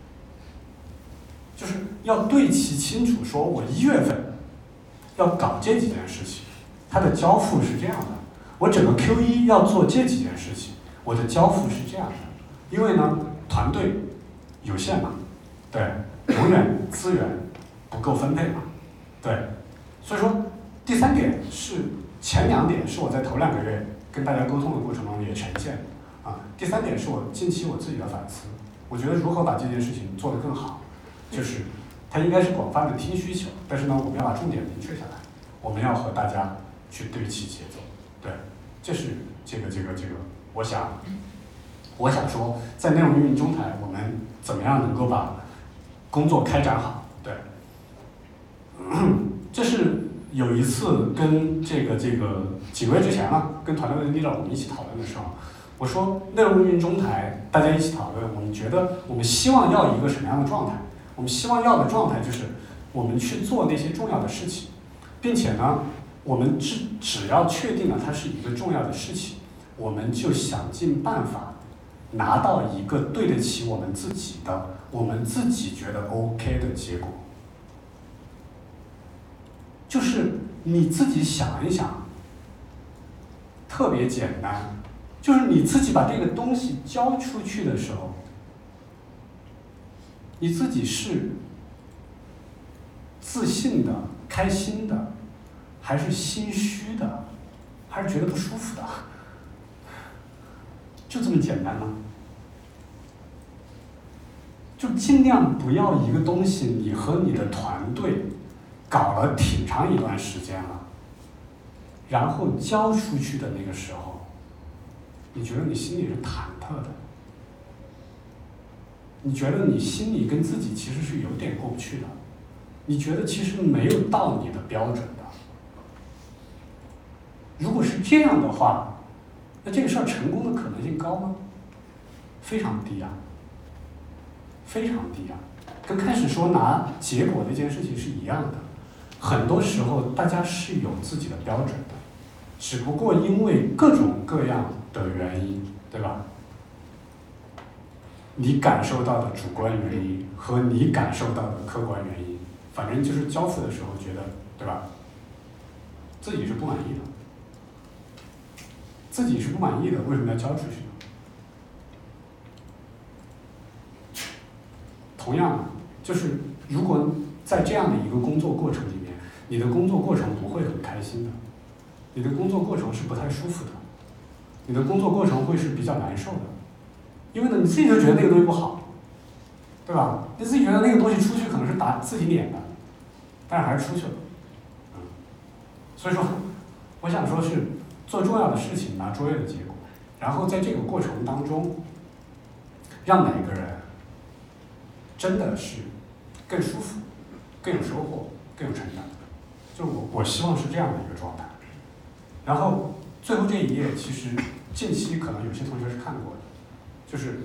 就是要对齐清楚，说我一月份要搞这几件事情，它的交付是这样的，我整个 Q 一要做这几件事情， 我的交付是这样的，因为呢，团队有限嘛，对，永远资源不够分配嘛，对，所以说第三点是前两点是我在头两个月跟大家沟通的过程中也呈现的啊，第三点是我近期我自己的反思，我觉得如何把这件事情做得更好，就是它应该是广泛的听需求，但是呢，我们要把重点明确下来，我们要和大家去对齐节奏，对，这是这个这个这个，我想，我想说，在内容运营中台，我们怎么样能够把工作开展好？对，这是有一次跟这个这个几个月之前啊，跟团队的 leader 我们一起讨论的时候，我说内容运营中台，大家一起讨论，我们觉得我们希望要一个什么样的状态？我们希望要的状态就是我们去做那些重要的事情，并且呢，我们只只要确定了它是一个重要的事情，我们就想尽办法拿到一个对得起我们自己的、我们自己觉得 OK 的结果。就是你自己想一想，特别简单，就是你自己把这个东西交出去的时候，你自己是自信的、开心的，还是心虚的，还是觉得不舒服的？就这么简单吗？就尽量不要一个东西，你和你的团队搞了挺长一段时间了，然后交出去的那个时候，你觉得你心里是忐忑的，你觉得你心里跟自己其实是有点过不去的，你觉得其实没有到你的标准的。如果是这样的话，那这个事儿成功的可能性高吗？非常低啊，非常低啊，跟开始说拿结果这件事情是一样的。很多时候大家是有自己的标准的，只不过因为各种各样的原因，对吧？你感受到的主观原因和你感受到的客观原因，反正就是交付的时候觉得，对吧？自己是不满意的，自己是不满意的，为什么要交出去呢？同样，就是如果在这样的一个工作过程里面，你的工作过程不会很开心的，你的工作过程是不太舒服的，你的工作过程会是比较难受的，因为呢你自己就觉得那个东西不好，对吧？你自己觉得那个东西出去可能是打自己脸的，但是还是出去了，嗯，所以说，我想说是做重要的事情拿卓越的结果，然后在这个过程当中，让每个人真的是更舒服、更有收获、更有成长。就我我希望是这样的一个状态。然后最后这一页，其实近期可能有些同学是看过的，就是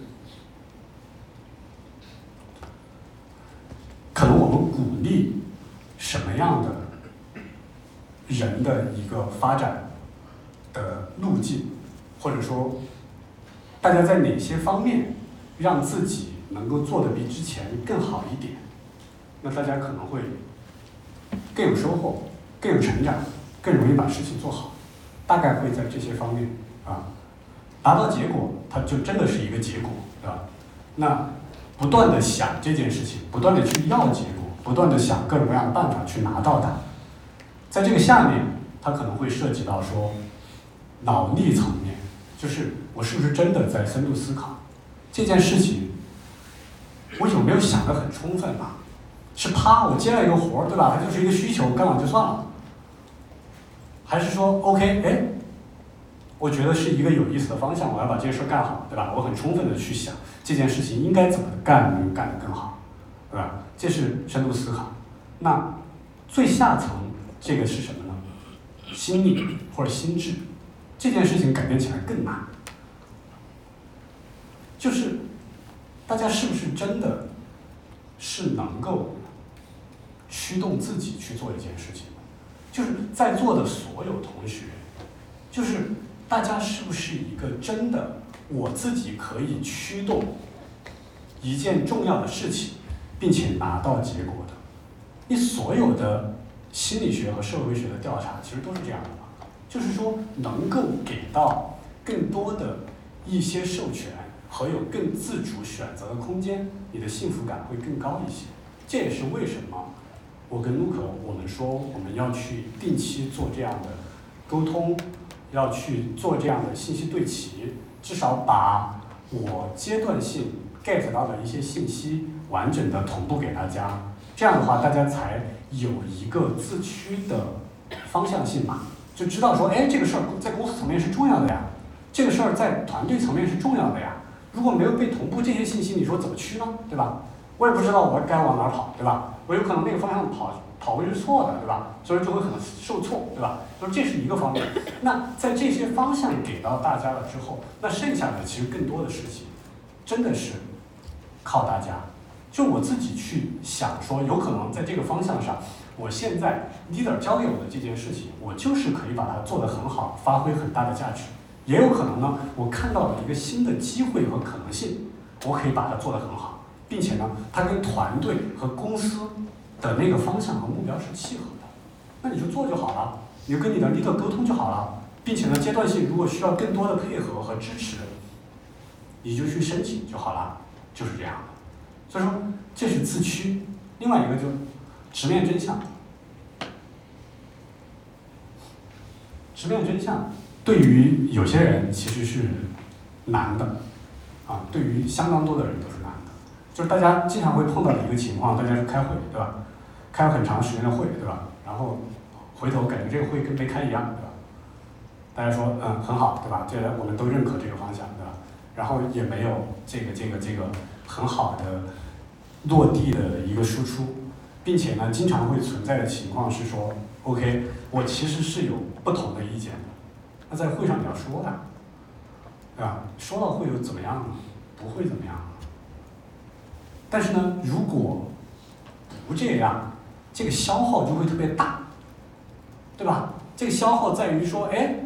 可能我们鼓励什么样的人的一个发展的路径，或者说大家在哪些方面让自己能够做得比之前更好一点，那大家可能会更有收获、更有成长、更容易把事情做好，大概会在这些方面啊达到结果，它就真的是一个结果，对吧？那不断的想这件事情，不断的去要结果，不断的想各种各样的办法去拿到它，在这个下面，它可能会涉及到说脑力层面，就是我是不是真的在深度思考这件事情，我有没有想得很充分啊？是啪，我接了一个活儿，对吧？它就是一个需求，干完就算了。还是说 ，OK， 哎，我觉得是一个有意思的方向，我要把这个事儿干好，对吧？我很充分的去想这件事情应该怎么干能干得更好，对吧？这是深度思考。那最下层这个是什么呢？心力或者心智，这件事情改变起来更难。就是大家是不是真的是能够驱动自己去做一件事情？就是在座的所有同学，就是大家是不是一个真的我自己可以驱动一件重要的事情，并且拿到结果的？你所有的心理学和社会学的调查其实都是这样的嘛，就是说能够给到更多的一些授权和有更自主选择的空间，你的幸福感会更高一些。这也是为什么我跟卢克我们说我们要去定期做这样的沟通，要去做这样的信息对齐，至少把我阶段性 get 到的一些信息完整的同步给大家，这样的话大家才有一个自驱的方向性嘛，就知道说，哎，这个事儿在公司层面是重要的呀，这个事儿在团队层面是重要的呀。如果没有被同步这些信息，你说怎么驱呢？对吧？我也不知道我该往哪儿跑，对吧？我有可能那个方向跑跑过去是错的，对吧？所以就会很受挫，对吧？所以这是一个方面。那在这些方向给到大家了之后，那剩下的其实更多的事情，真的是靠大家。就我自己去想说，有可能在这个方向上，我现在 leader 交给我的这件事情，我就是可以把它做得很好，发挥很大的价值。也有可能呢，我看到了一个新的机会和可能性，我可以把它做得很好，并且呢，它跟团队和公司的那个方向和目标是契合的，那你就做就好了，你就跟你的 leader 沟通就好了，并且呢，阶段性如果需要更多的配合和支持，你就去申请就好了，就是这样的。所以说，这是自驱。另外一个就直面真相，直面真相。对于有些人其实是难的，啊，对于相当多的人都是难的。就是大家经常会碰到的一个情况，大家是开会，对吧？开了很长时间的会，对吧？然后回头感觉这个会跟没开一样，对吧？大家说，嗯，很好，对吧？这我们都认可这个方向，对吧？然后也没有这个这个这个很好的落地的一个输出，并且呢，经常会存在的情况是说 ，OK， 我其实是有不同的意见的。那在会上你要说的，对吧？说到会又怎么样呢？不会怎么样。但是呢，如果不这样，这个消耗就会特别大，对吧？这个消耗在于说，哎，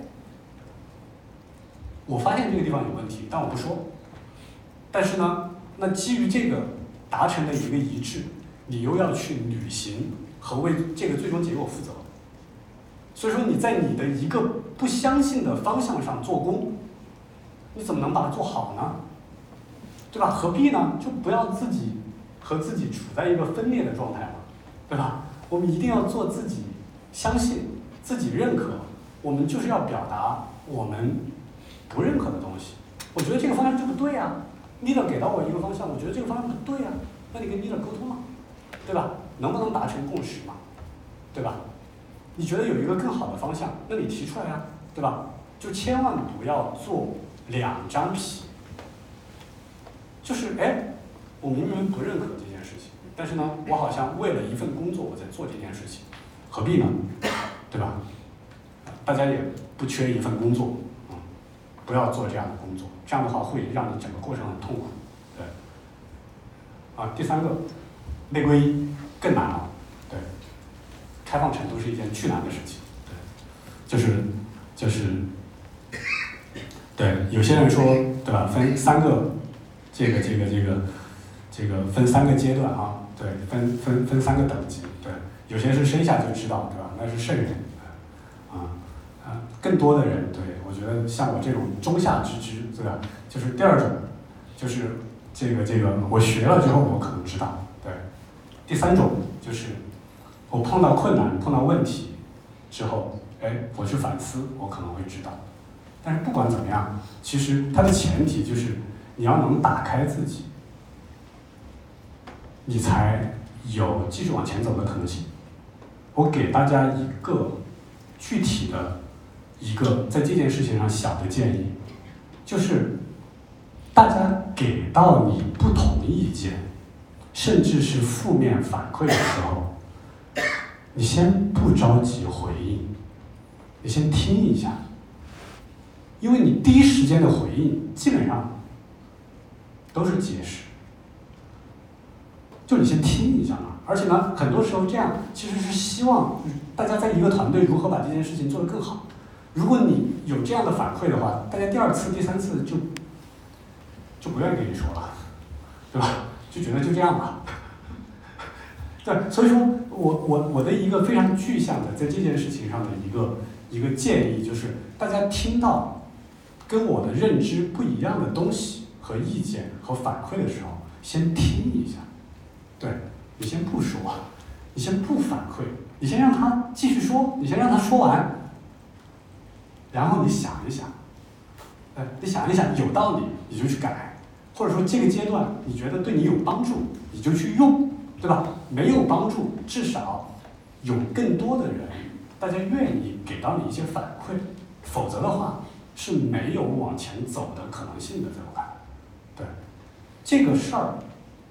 我发现这个地方有问题，但我不说。但是呢，那基于这个达成的一个一致，你又要去履行和为这个最终结果负责。所以说你在你的一个不相信的方向上做功，你怎么能把它做好呢？对吧？何必呢？就不要自己和自己处在一个分裂的状态嘛，对吧？我们一定要做自己相信、自己认可，我们就是要表达我们不认可的东西。我觉得这个方向就不对啊 ，leader 给到我一个方向，我觉得这个方向不对啊，那你跟 leader 沟通嘛，对吧？能不能达成共识嘛，对吧？你觉得有一个更好的方向，那你提出来呀，对吧？就千万不要做两张皮。就是哎，我明明不认可这件事情，但是呢，我好像为了一份工作我在做这件事情，何必呢？对吧？大家也不缺一份工作，嗯，不要做这样的工作，这样的话会让你整个过程很痛苦。对。啊，第三个，内归更难了。对。开放程度是一件巨难的事情。对。就是就是，对，有些人说，对吧？分三个。这个这个这个这个分三个阶段啊，对，分分分三个等级，对，有些是生下就知道，对吧？那是圣人，啊啊，更多的人，对，我觉得像我这种中下之知，对吧？就是第二种，就是这个这个我学了之后我可能知道，对。第三种就是我碰到困难、碰到问题之后，哎，我去反思，我可能会知道。但是不管怎么样，其实它的前提就是。你要能打开自己，你才有继续往前走的可能性。我给大家一个具体的一个在这件事情上小的建议，就是大家给到你不同意见，甚至是负面反馈的时候，你先不着急回应，你先听一下，因为你第一时间的回应基本上都是解释，就你先听一下嘛。而且呢，很多时候这样其实是希望大家在一个团队如何把这件事情做得更好。如果你有这样的反馈的话，大家第二次、第三次就就不愿意跟你说了，对吧？就觉得就这样吧。对，所以说我我我的一个非常具象的在这件事情上的一个一个建议就是，大家听到跟我的认知不一样的东西和意见和反馈的时候，先听一下，对，你先不说，你先不反馈，你先让他继续说，你先让他说完，然后你想一想，哎，你想一想有道理你就去改，或者说这个阶段你觉得对你有帮助你就去用，对吧？没有帮助，至少有更多的人，大家愿意给到你一些反馈，否则的话是没有往前走的可能性的，在我看来，对这个事儿，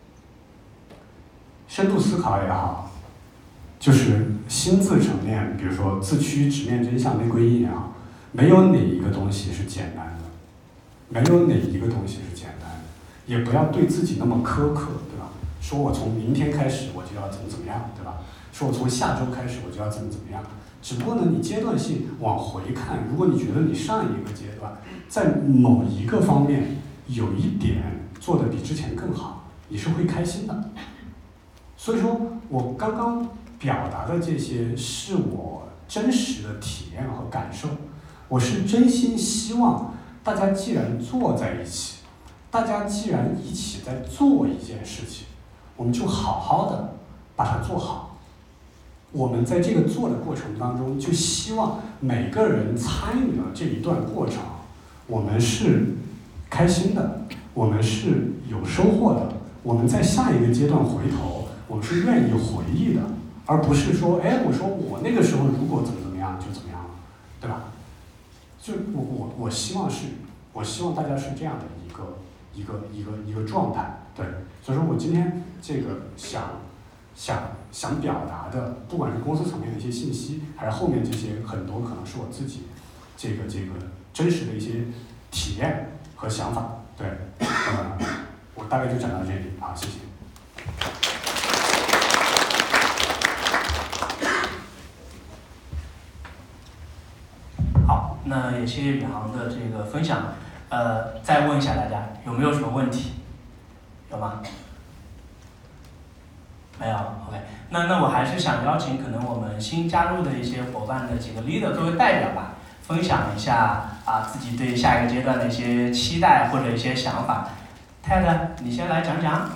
深度思考也好，就是心智层面，比如说自驱、直面真相、内归因也好，没有哪一个东西是简单的，没有哪一个东西是简单的，也不要对自己那么苛刻，对吧？说我从明天开始我就要怎么怎么样，对吧？说我从下周开始我就要怎么怎么样。只不过呢，你阶段性往回看，如果你觉得你上一个阶段在某一个方面有一点做得比之前更好，你是会开心的。所以说我刚刚表达的这些是我真实的体验和感受，我是真心希望大家既然坐在一起，大家既然一起在做一件事情，我们就好好的把它做好。我们在这个做的过程当中，就希望每个人参与了这一段过程，我们是开心的，我们是有收获的，我们在下一个阶段回头，我们是愿意回忆的，而不是说，哎，我说我那个时候如果怎么怎么样就怎么样了，对吧？就我我我希望是，我希望大家是这样的一个一个一个一个状态，对，所以说我今天这个想。想想表达的，不管是公司层面的一些信息，还是后面这些很多可能是我自己这个这个真实的一些体验和想法，对，呃，我大概就讲到这里啊，谢谢。 好，那也谢谢宇航的这个分享，呃，再问一下大家有没有什么问题？有吗？没有 ，OK， 那那我还是想邀请可能我们新加入的一些伙伴的几个 leader 作为代表吧，分享一下啊自己对下一个阶段的一些期待或者一些想法。Ted， 你先来讲讲，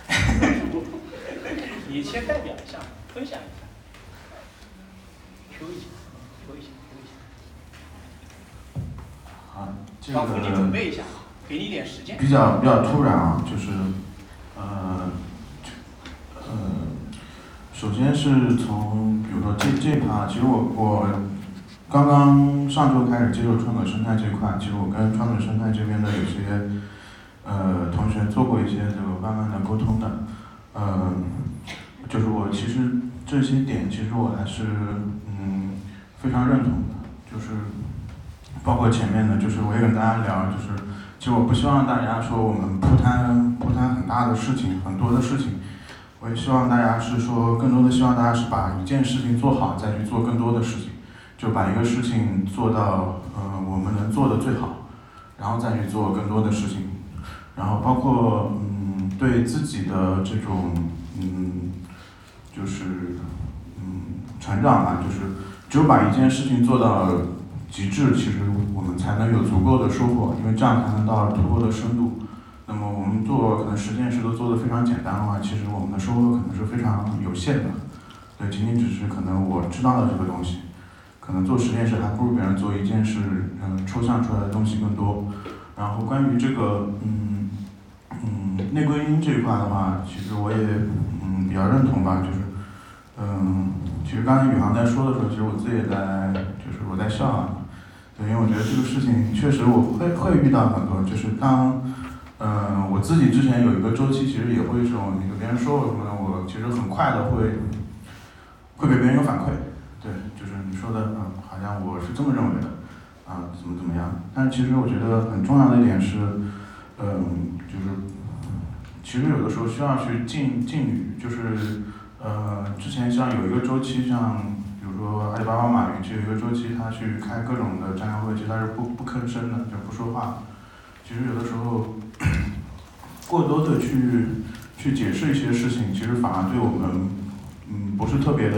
你先代表一下，分享一下，Q一下 ，Q一下 ，Q 一下。 好，这个老夫你准备一下，给你一点时间。 比较比较突然啊，就是呃。呃，首先是从比如说这这一趴，其实我我刚刚上周开始接触川口生态这块，其实我跟川口生态这边的有些呃同学做过一些这个慢慢的沟通的，呃，就是我其实这些点其实我还是嗯非常认同的，就是包括前面的，就是我也跟大家聊，就是其实我不希望大家说我们铺摊铺摊很大的事情，很多的事情。我也希望大家是说，更多的希望大家是把一件事情做好，再去做更多的事情，就把一个事情做到呃我们能做的最好，然后再去做更多的事情，然后包括嗯对自己的这种嗯就是嗯成长吧，就是只有把一件事情做到极致，其实我们才能有足够的收获，因为这样才能到突破的深度。那么我们做可能十件事都做得非常简单的话，其实我们的收获可能是非常有限的。对，仅仅只是可能我知道的这个东西，可能做十件事还不如别人做一件事，嗯，抽象出来的东西更多。然后关于这个，嗯嗯内归因这一块的话，其实我也嗯比较认同吧，就是嗯，其实刚才宇航在说的时候，其实我自己也在，就是我在笑啊，对，因为我觉得这个事情确实我会会遇到很多，就是当。嗯，我自己之前有一个周期，其实也会这种，你跟别人说我什么的，我其实很快的会会给别人有反馈，对，就是你说的，嗯，好像我是这么认为的，啊，怎么怎么样？但是其实我觉得很重要的一点是，嗯，就是其实有的时候需要去禁禁语，就是呃，之前像有一个周期，像比如说阿里巴巴马云，就有一个周期，他去开各种的展览会，其实他是不不吭声的，就不说话。其实有的时候，过多的去去解释一些事情，其实反而对我们，嗯，不是特别的，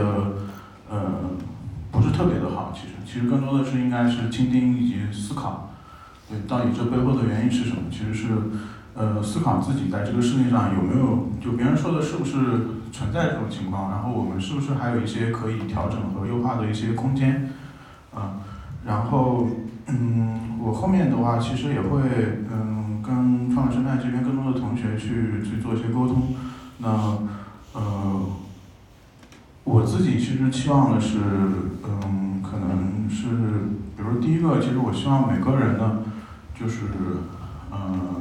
呃，不是特别的好。其实，其实更多的是应该是倾听以及思考。 对，到底这背后的原因是什么？其实是，呃，思考自己在这个世界上有没有，就别人说的是不是存在这种情况，然后我们是不是还有一些可以调整和优化的一些空间，啊、然后，嗯，我后面的话其实也会，嗯，跟创客生态这边更多的同学去去做一些沟通，那，呃，我自己其实期望的是，嗯，可能是，比如第一个，其实我希望每个人呢。就是，嗯，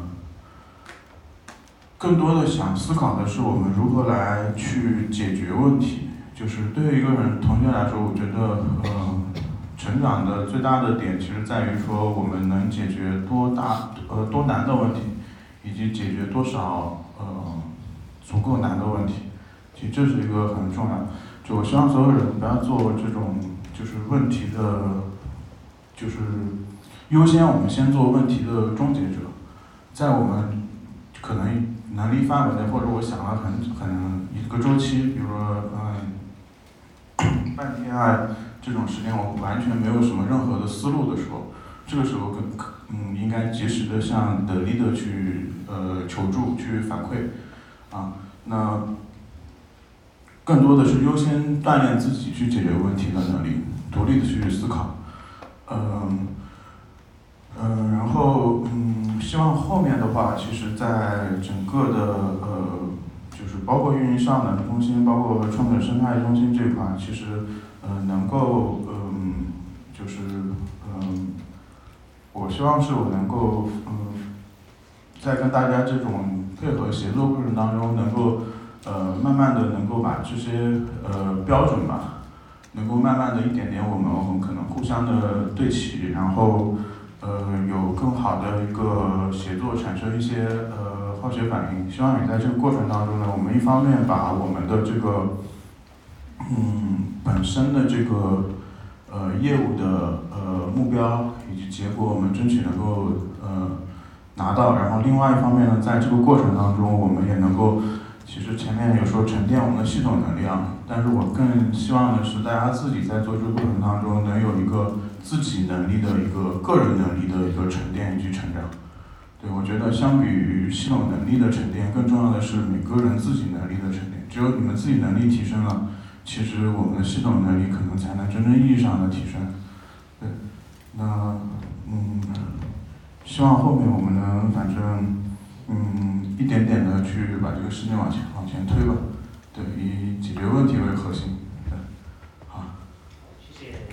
更多的想思考的是我们如何来去解决问题。就是对于一个人同学来说，我觉得，呃，成长的最大的点其实在于说我们能解决多大呃多难的问题，以及解决多少呃足够难的问题。其实这是一个很重要的。就我希望所有人不要做这种就是问题的，就是。优先，我们先做问题的终结者，在我们可能能力范围内，或者我想了很很一个周期，比如说嗯半天啊这种时间，我完全没有什么任何的思路的时候，这个时候可嗯应该及时的向的 leader 去呃求助，去反馈啊，那更多的是优先锻炼自己去解决问题的能力，独立的去思考，嗯。嗯，然后嗯，希望后面的话，其实在整个的呃，就是包括运营上的中心，包括创客生态中心这块，其实呃能够嗯，就是嗯，我希望是我能够嗯，在跟大家这种配合协作过程当中，能够呃慢慢的能够把这些呃标准吧，能够慢慢的一点点我们我们可能互相的对齐，然后。呃，有更好的一个协作，产生一些呃化学反应。希望也在这个过程当中呢，我们一方面把我们的这个嗯本身的这个呃业务的呃目标以及结果，我们争取能够呃拿到。然后另外一方面呢，在这个过程当中，我们也能够，其实前面有说沉淀我们的系统能力啊，但是我更希望的是大家自己在做这个过程当中能有一个。自己能力的一个个人能力的一个沉淀以及成长，对，我觉得相比于系统能力的沉淀，更重要的是每个人自己能力的沉淀。只有你们自己能力提升了，其实我们的系统能力可能才能真正意义上的提升。对，那嗯，希望后面我们能反正嗯一点点的去把这个事情往前往前推吧。对，以解决问题为核心。对，好。 谢谢。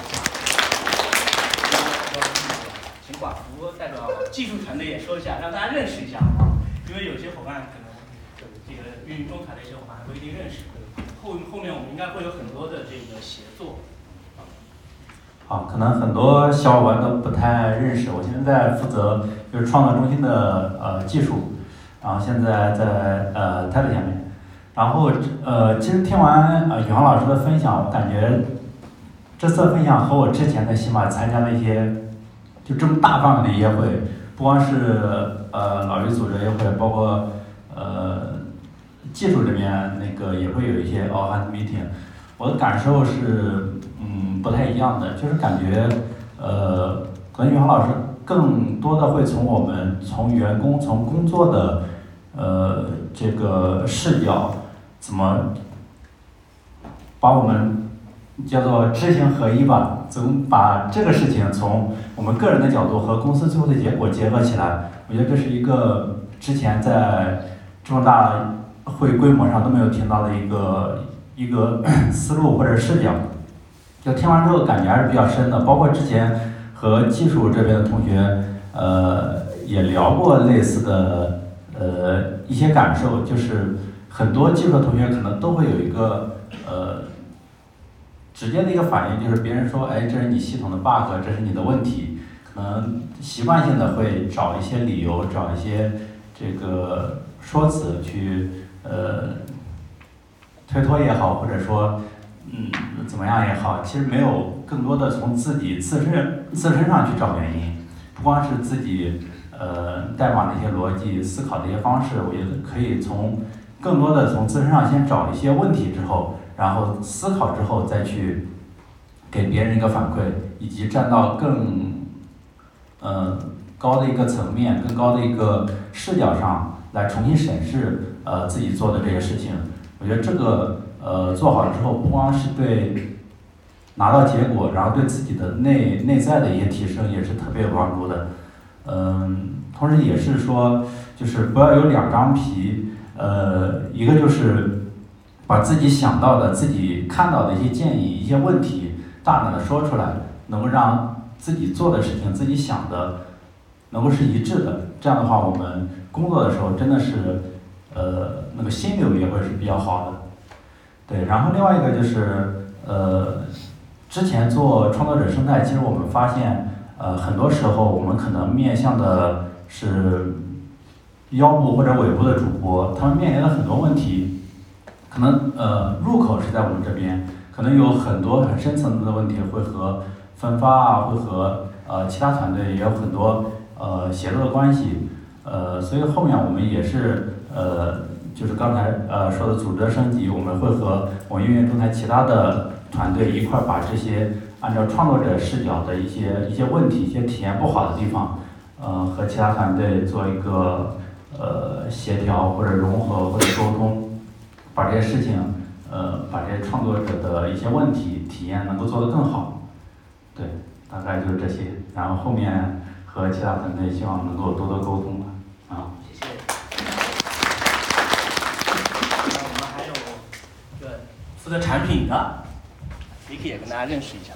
请管服代表技术团队也说一下，让大家认识一下啊，因为有些伙伴可能这个运营中台的一些伙伴还不一定认识，后后面我们应该会有很多的这个协作。 好，可能很多小伙伴都不太认识，我现在负责就是创造中心的呃技术，然后现在在呃 T E D 下面，然后呃其实听完呃宇航老师的分享，我感觉这次分享和我之前的起码参加的一些。就这么大范围的约会，不光是呃老于组织约会，包括呃技术这边那个也会有一些 all hands meeting。我的感受是嗯不太一样的，就是感觉呃可能宇航老师更多的会从我们从员工从工作的呃这个视角，怎么把我们叫做知行合一吧，怎么把这个事情从我们个人的角度和公司最后的结果结合起来，我觉得这是一个之前在这么大会规模上都没有听到的一个一个思路或者视角。就听完之后感觉还是比较深的，包括之前和技术这边的同学呃也聊过类似的呃一些感受，就是很多技术的同学可能都会有一个呃。直接的一个反应就是别人说，哎，这是你系统的 bug， 这是你的问题，可能习惯性的会找一些理由，找一些这个说辞去呃推脱也好，或者说嗯怎么样也好，其实没有更多的从自己自身自身上去找原因，不光是自己呃代码的一些逻辑思考的一些方式，我觉得可以从更多的从自身上先找一些问题之后。然后思考之后再去给别人一个反馈，以及站到更呃高的一个层面、更高的一个视角上来重新审视呃自己做的这些事情。我觉得这个呃做好之后，不光是对拿到结果，然后对自己的内内在的一些提升也是特别有帮助的。嗯，同时也是说，就是不要有两张皮，呃，一个就是把自己想到的、自己看到的一些建议、一些问题，大胆的说出来，能够让自己做的事情、自己想的，能够是一致的。这样的话，我们工作的时候真的是，呃，那个心流也会是比较好的。对，然后另外一个就是，呃，之前做创作者生态，其实我们发现。呃，很多时候我们可能面向的是腰部或者尾部的主播，他们面临了很多问题，可能呃入口是在我们这边，可能有很多很深层次的问题会和分发啊，会和呃其他团队也有很多呃协作的关系，呃，所以后面我们也是呃就是刚才呃说的组织的升级，我们会和网易云音乐中台其他的团队一块儿把这些。按照创作者视角的一些一些问题、一些体验不好的地方，呃，和其他团队做一个呃协调或者融合或者沟通，把这些事情，呃，把这些创作者的一些问题体验能够做得更好。对，大概就是这些。然后后面和其他团队希望能够多多沟通吧。啊， 谢谢。那我们还有一个负责产品的，Vicky也跟大家认识一下。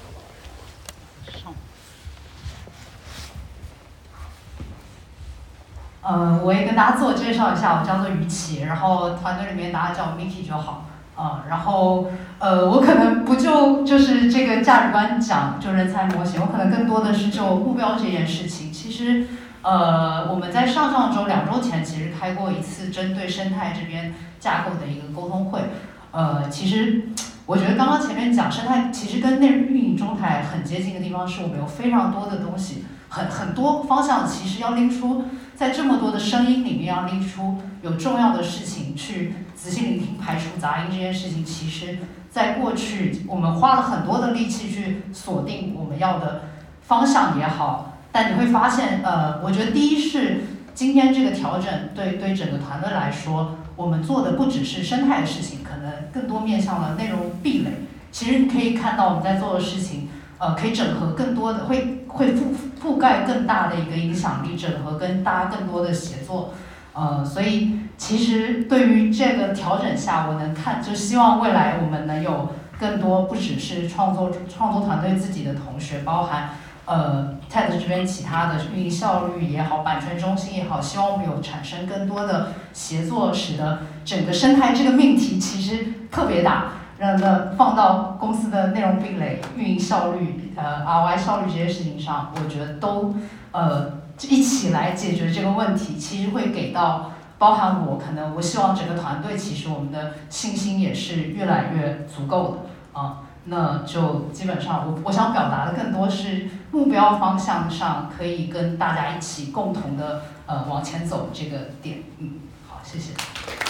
呃，我也跟大家自我介绍一下，我叫做于琦，然后团队里面大家叫我 Miki 就好。啊、呃，然后呃，我可能不就就是这个价值观讲就人才模型，我可能更多的是就目标这件事情。其实，呃，我们在上上周两周前其实开过一次针对生态这边架构的一个沟通会。呃，其实我觉得刚刚前面讲生态，其实跟内容运营中台很接近的地方是我们有非常多的东西，很很多方向其实要拎出。在这么多的声音里面，要拎出有重要的事情去仔细聆听、排除杂音这件事情，其实在过去我们花了很多的力气去锁定我们要的方向也好，但你会发现，呃，我觉得第一是今天这个调整对对整个团队来说，我们做的不只是生态的事情，可能更多面向了内容壁垒。其实你可以看到我们在做的事情。呃，可以整合更多的，会会覆覆盖更大的一个影响力，整合跟大家更多的协作，呃，所以其实对于这个调整下，我能看，就希望未来我们能有更多，不只是创作创作团队自己的同学，包含呃 T E D 这边其他的运营效率也好，版权中心也好，希望我们有产生更多的协作，使得整个生态这个命题其实特别大。让它放到公司的内容壁垒、运营效率、呃 R O I 效率这些事情上，我觉得都呃一起来解决这个问题，其实会给到包含我，可能我希望整个团队其实我们的信心也是越来越足够的啊。那就基本上我我想表达的更多是目标方向上可以跟大家一起共同的呃往前走这个点。嗯，好，谢谢。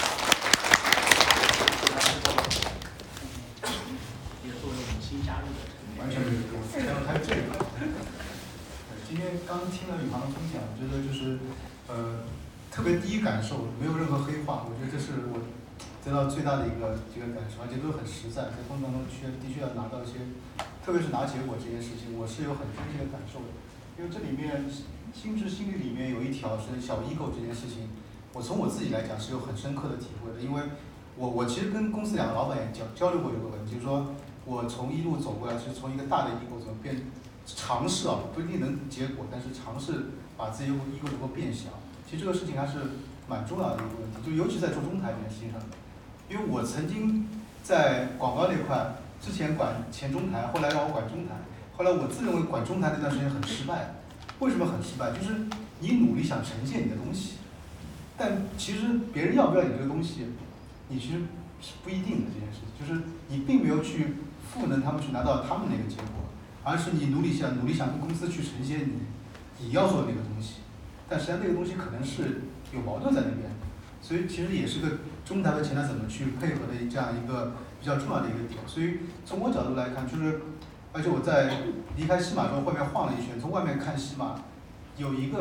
完全没有用，然后还有这个。今天刚听了宇航的分享，我觉得就是呃特别第一感受，没有任何黑话，我觉得这是我得到最大的一个一个感受，而且都很实在，在工作当中需要的确要拿到一些，特别是拿结果这件事情，我是有很真切的感受的。因为这里面心智心理里面有一条是小 ego 这件事情，我从我自己来讲是有很深刻的体会的，因为我我其实跟公司两个老板也交交流过这个问题，就是说。我从一路走过来，是从一个大的 ego 怎么变，尝试啊，不一定能结果，但是尝试把自己 ego ego 变小。其实这个事情还是蛮重要的一个问题，就尤其在做中台这件事情上，因为我曾经在广告那块，之前管前中台，后来让我管中台，后来我自认为管中台那段时间很失败。为什么很失败？就是你努力想呈现你的东西，但其实别人要不要你这个东西，你其实是不一定的这件事情，就是你并没有去。赋能他们去拿到他们那个结果，而是你努力想努力想跟公司去呈现你你要做的那个东西，但实际上那个东西可能是有矛盾在那边，所以其实也是个中台和前台怎么去配合的这样一个比较重要的一个点。所以从我角度来看，就是而且我在离开西马之后，外面晃了一圈，从外面看西马，有一个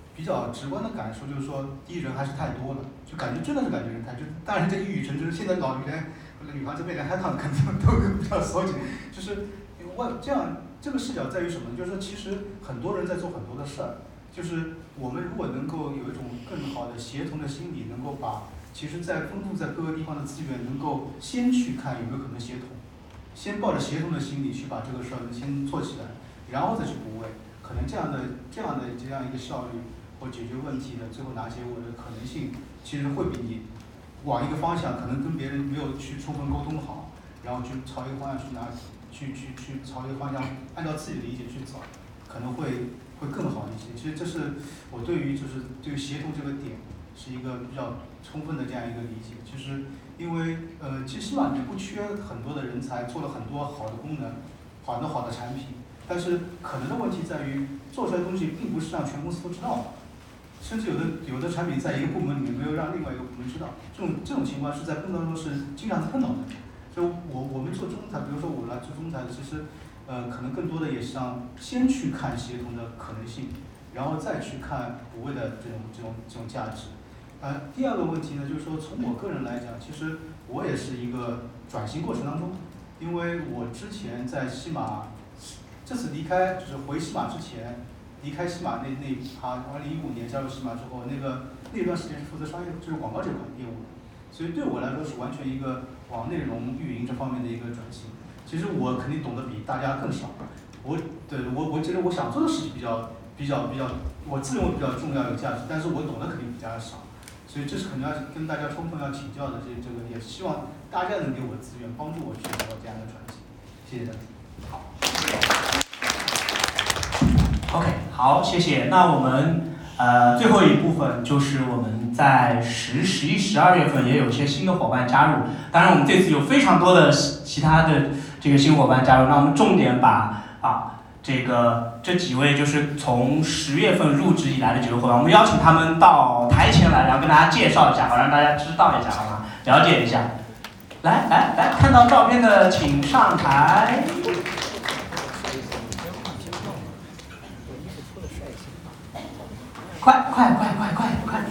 比较直观的感受就是说，第一人还是太多了，就感觉真的是感觉人太多。当然这一语成谶，现在老连女方这边连海棠可能都比较熟悉，就是外这样这个视角在于什么？就是说其实很多人在做很多的事儿，就是我们如果能够有一种更好的协同的心理，能够把其实在分布在各个地方的资源，能够先去看有没有可能协同，先抱着协同的心理去把这个事儿先做起来，然后再去补位，可能这样的这样的这样一个效率或解决问题的最后拿结果的可能性，其实会比你往一个方向可能跟别人没有去充分沟通好，然后去朝一个方向去拿，去去去朝一个方向按照自己的理解去走，可能会会更好一些。其实这是我对于就是对于协同这个点是一个比较充分的这样一个理解。其实因为呃，其实西马里面不缺很多的人才，做了很多好的功能，好的好的产品，但是可能的问题在于做出来的东西并不是让全公司都知道的。甚至有的有的产品在一个部门里面没有让另外一个部门知道，这种这种情况是在工作当中是经常碰到的。所以我我们做中台，比如说我来做中台的，其实呃可能更多的也是让先去看协同的可能性，然后再去看补位的这种这种这种价值。呃，第二个问题呢，就是说从我个人来讲，其实我也是一个转型过程当中，因为我之前在西马，这次离开就是回西马之前。离开西马那那他二零一五年加入西马之后，那个那段时间是负责商业就是广告这块业务的，所以对我来说是完全一个往内容运营这方面的一个转型。其实我肯定懂得比大家更少，我对我我觉得我想做的事情比较比较比较，我自认为比较重要有价值，但是我懂得肯定比较少，所以这是肯定要跟大家充分要请教的。这这个也希望大家能给我资源，帮助我去做这样的转型。谢谢大家。好。 OK， 好，谢谢。那我们呃最后一部分就是我们在十、十一、十二月份也有一些新的伙伴加入。当然，我们这次有非常多的其他的这个新伙伴加入。那我们重点把啊这个这几位就是从十月份入职以来的几位伙伴，我们邀请他们到台前来，然后跟大家介绍一下，好让大家知道一下，好吗？了解一下。来来来，看到照片的请上台。快快快快快快！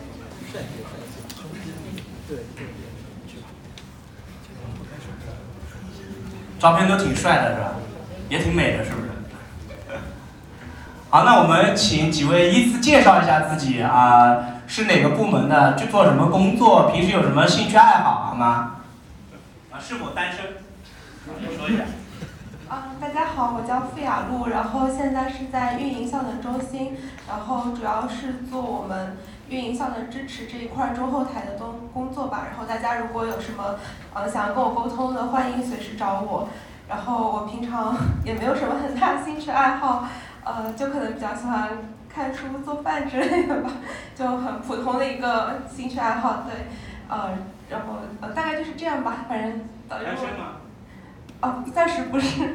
照片都挺帅的是吧？也挺美的，是不是？好，那我们请几位依次介绍一下自己啊、呃，是哪个部门的，去做什么工作，平时有什么兴趣爱好，好吗？啊，是否单身？你说一下。 嗯，大家好，我叫付雅露，然后现在是在运营效能中心，然后主要是做我们运营效能支持这一块中后台的工工作吧。然后大家如果有什么呃想要跟我沟通的，欢迎随时找我。然后我平常也没有什么很大的兴趣爱好，呃，就可能比较喜欢看书、做饭之类的吧，就很普通的一个兴趣爱好。对，呃，然后呃大概就是这样吧，反正导游。哦，暂时不是。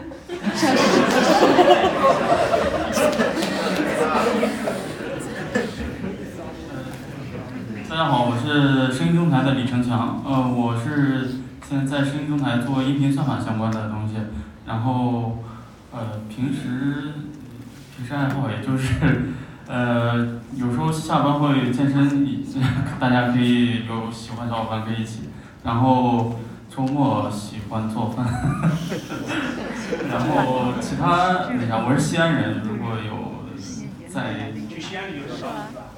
大家好，我是声音中台的李成强。呃，我是现在在声音中台做音频算法相关的东西。然后，呃，平时平时爱好也就是，呃，有时候下班会健身，大家可以有喜欢小伙伴可以一起。然后。周末喜欢做饭，然后其他那啥，我是西安人，如果有在去西安旅游的时候，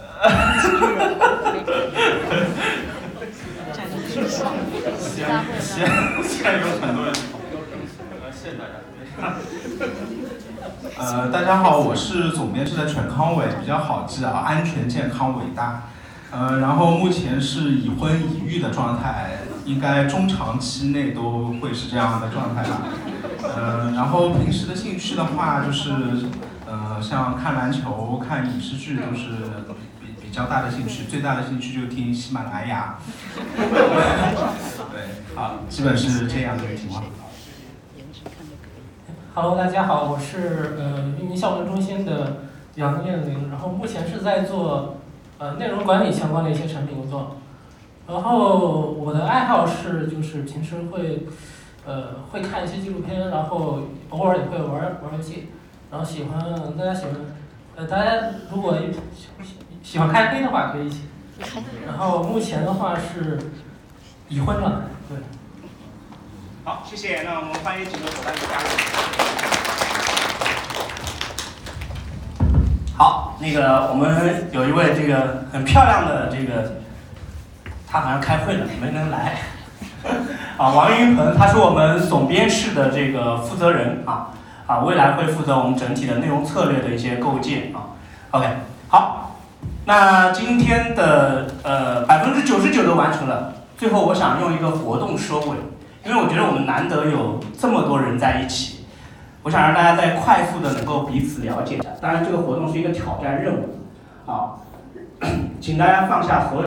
西安西安西安有很多人，谢谢大家。 呃，大家好，我是总编制的全康伟，比较好记啊，安全、健康、伟大。呃，然后目前是已婚已育的状态，应该中长期内都会是这样的状态吧。呃，然后平时的兴趣的话，就是呃，像看篮球、看影视剧都是比比较大的兴趣，最大的兴趣就听喜马拉雅。对，好，基本是这样的一个情况。 Hello， 大家好，我是呃运营效能中心的杨艳玲，然后目前是在做。呃，内容管理相关的一些产品工作，然后我的爱好是就是平时会，呃，会看一些纪录片，然后偶尔也会玩玩游戏，然后喜欢大家喜欢，呃，大家如果喜欢开黑的话可以一起。然后目前的话是已婚状态，对。 好，谢谢。那我们欢迎几个伙伴的加入。好，那个我们有一位这个很漂亮的这个，他好像开会了，没能来。啊，王云鹏，他是我们总编室的这个负责人啊啊，未来会负责我们整体的内容策略的一些构建啊。OK， 好，那今天的呃百分之九十九都完成了，最后我想用一个活动收尾。因为我觉得我们难得有这么多人在一起，我想让大家再快速的能够彼此了解。当然，这个活动是一个挑战任务，啊，请大家放下所有。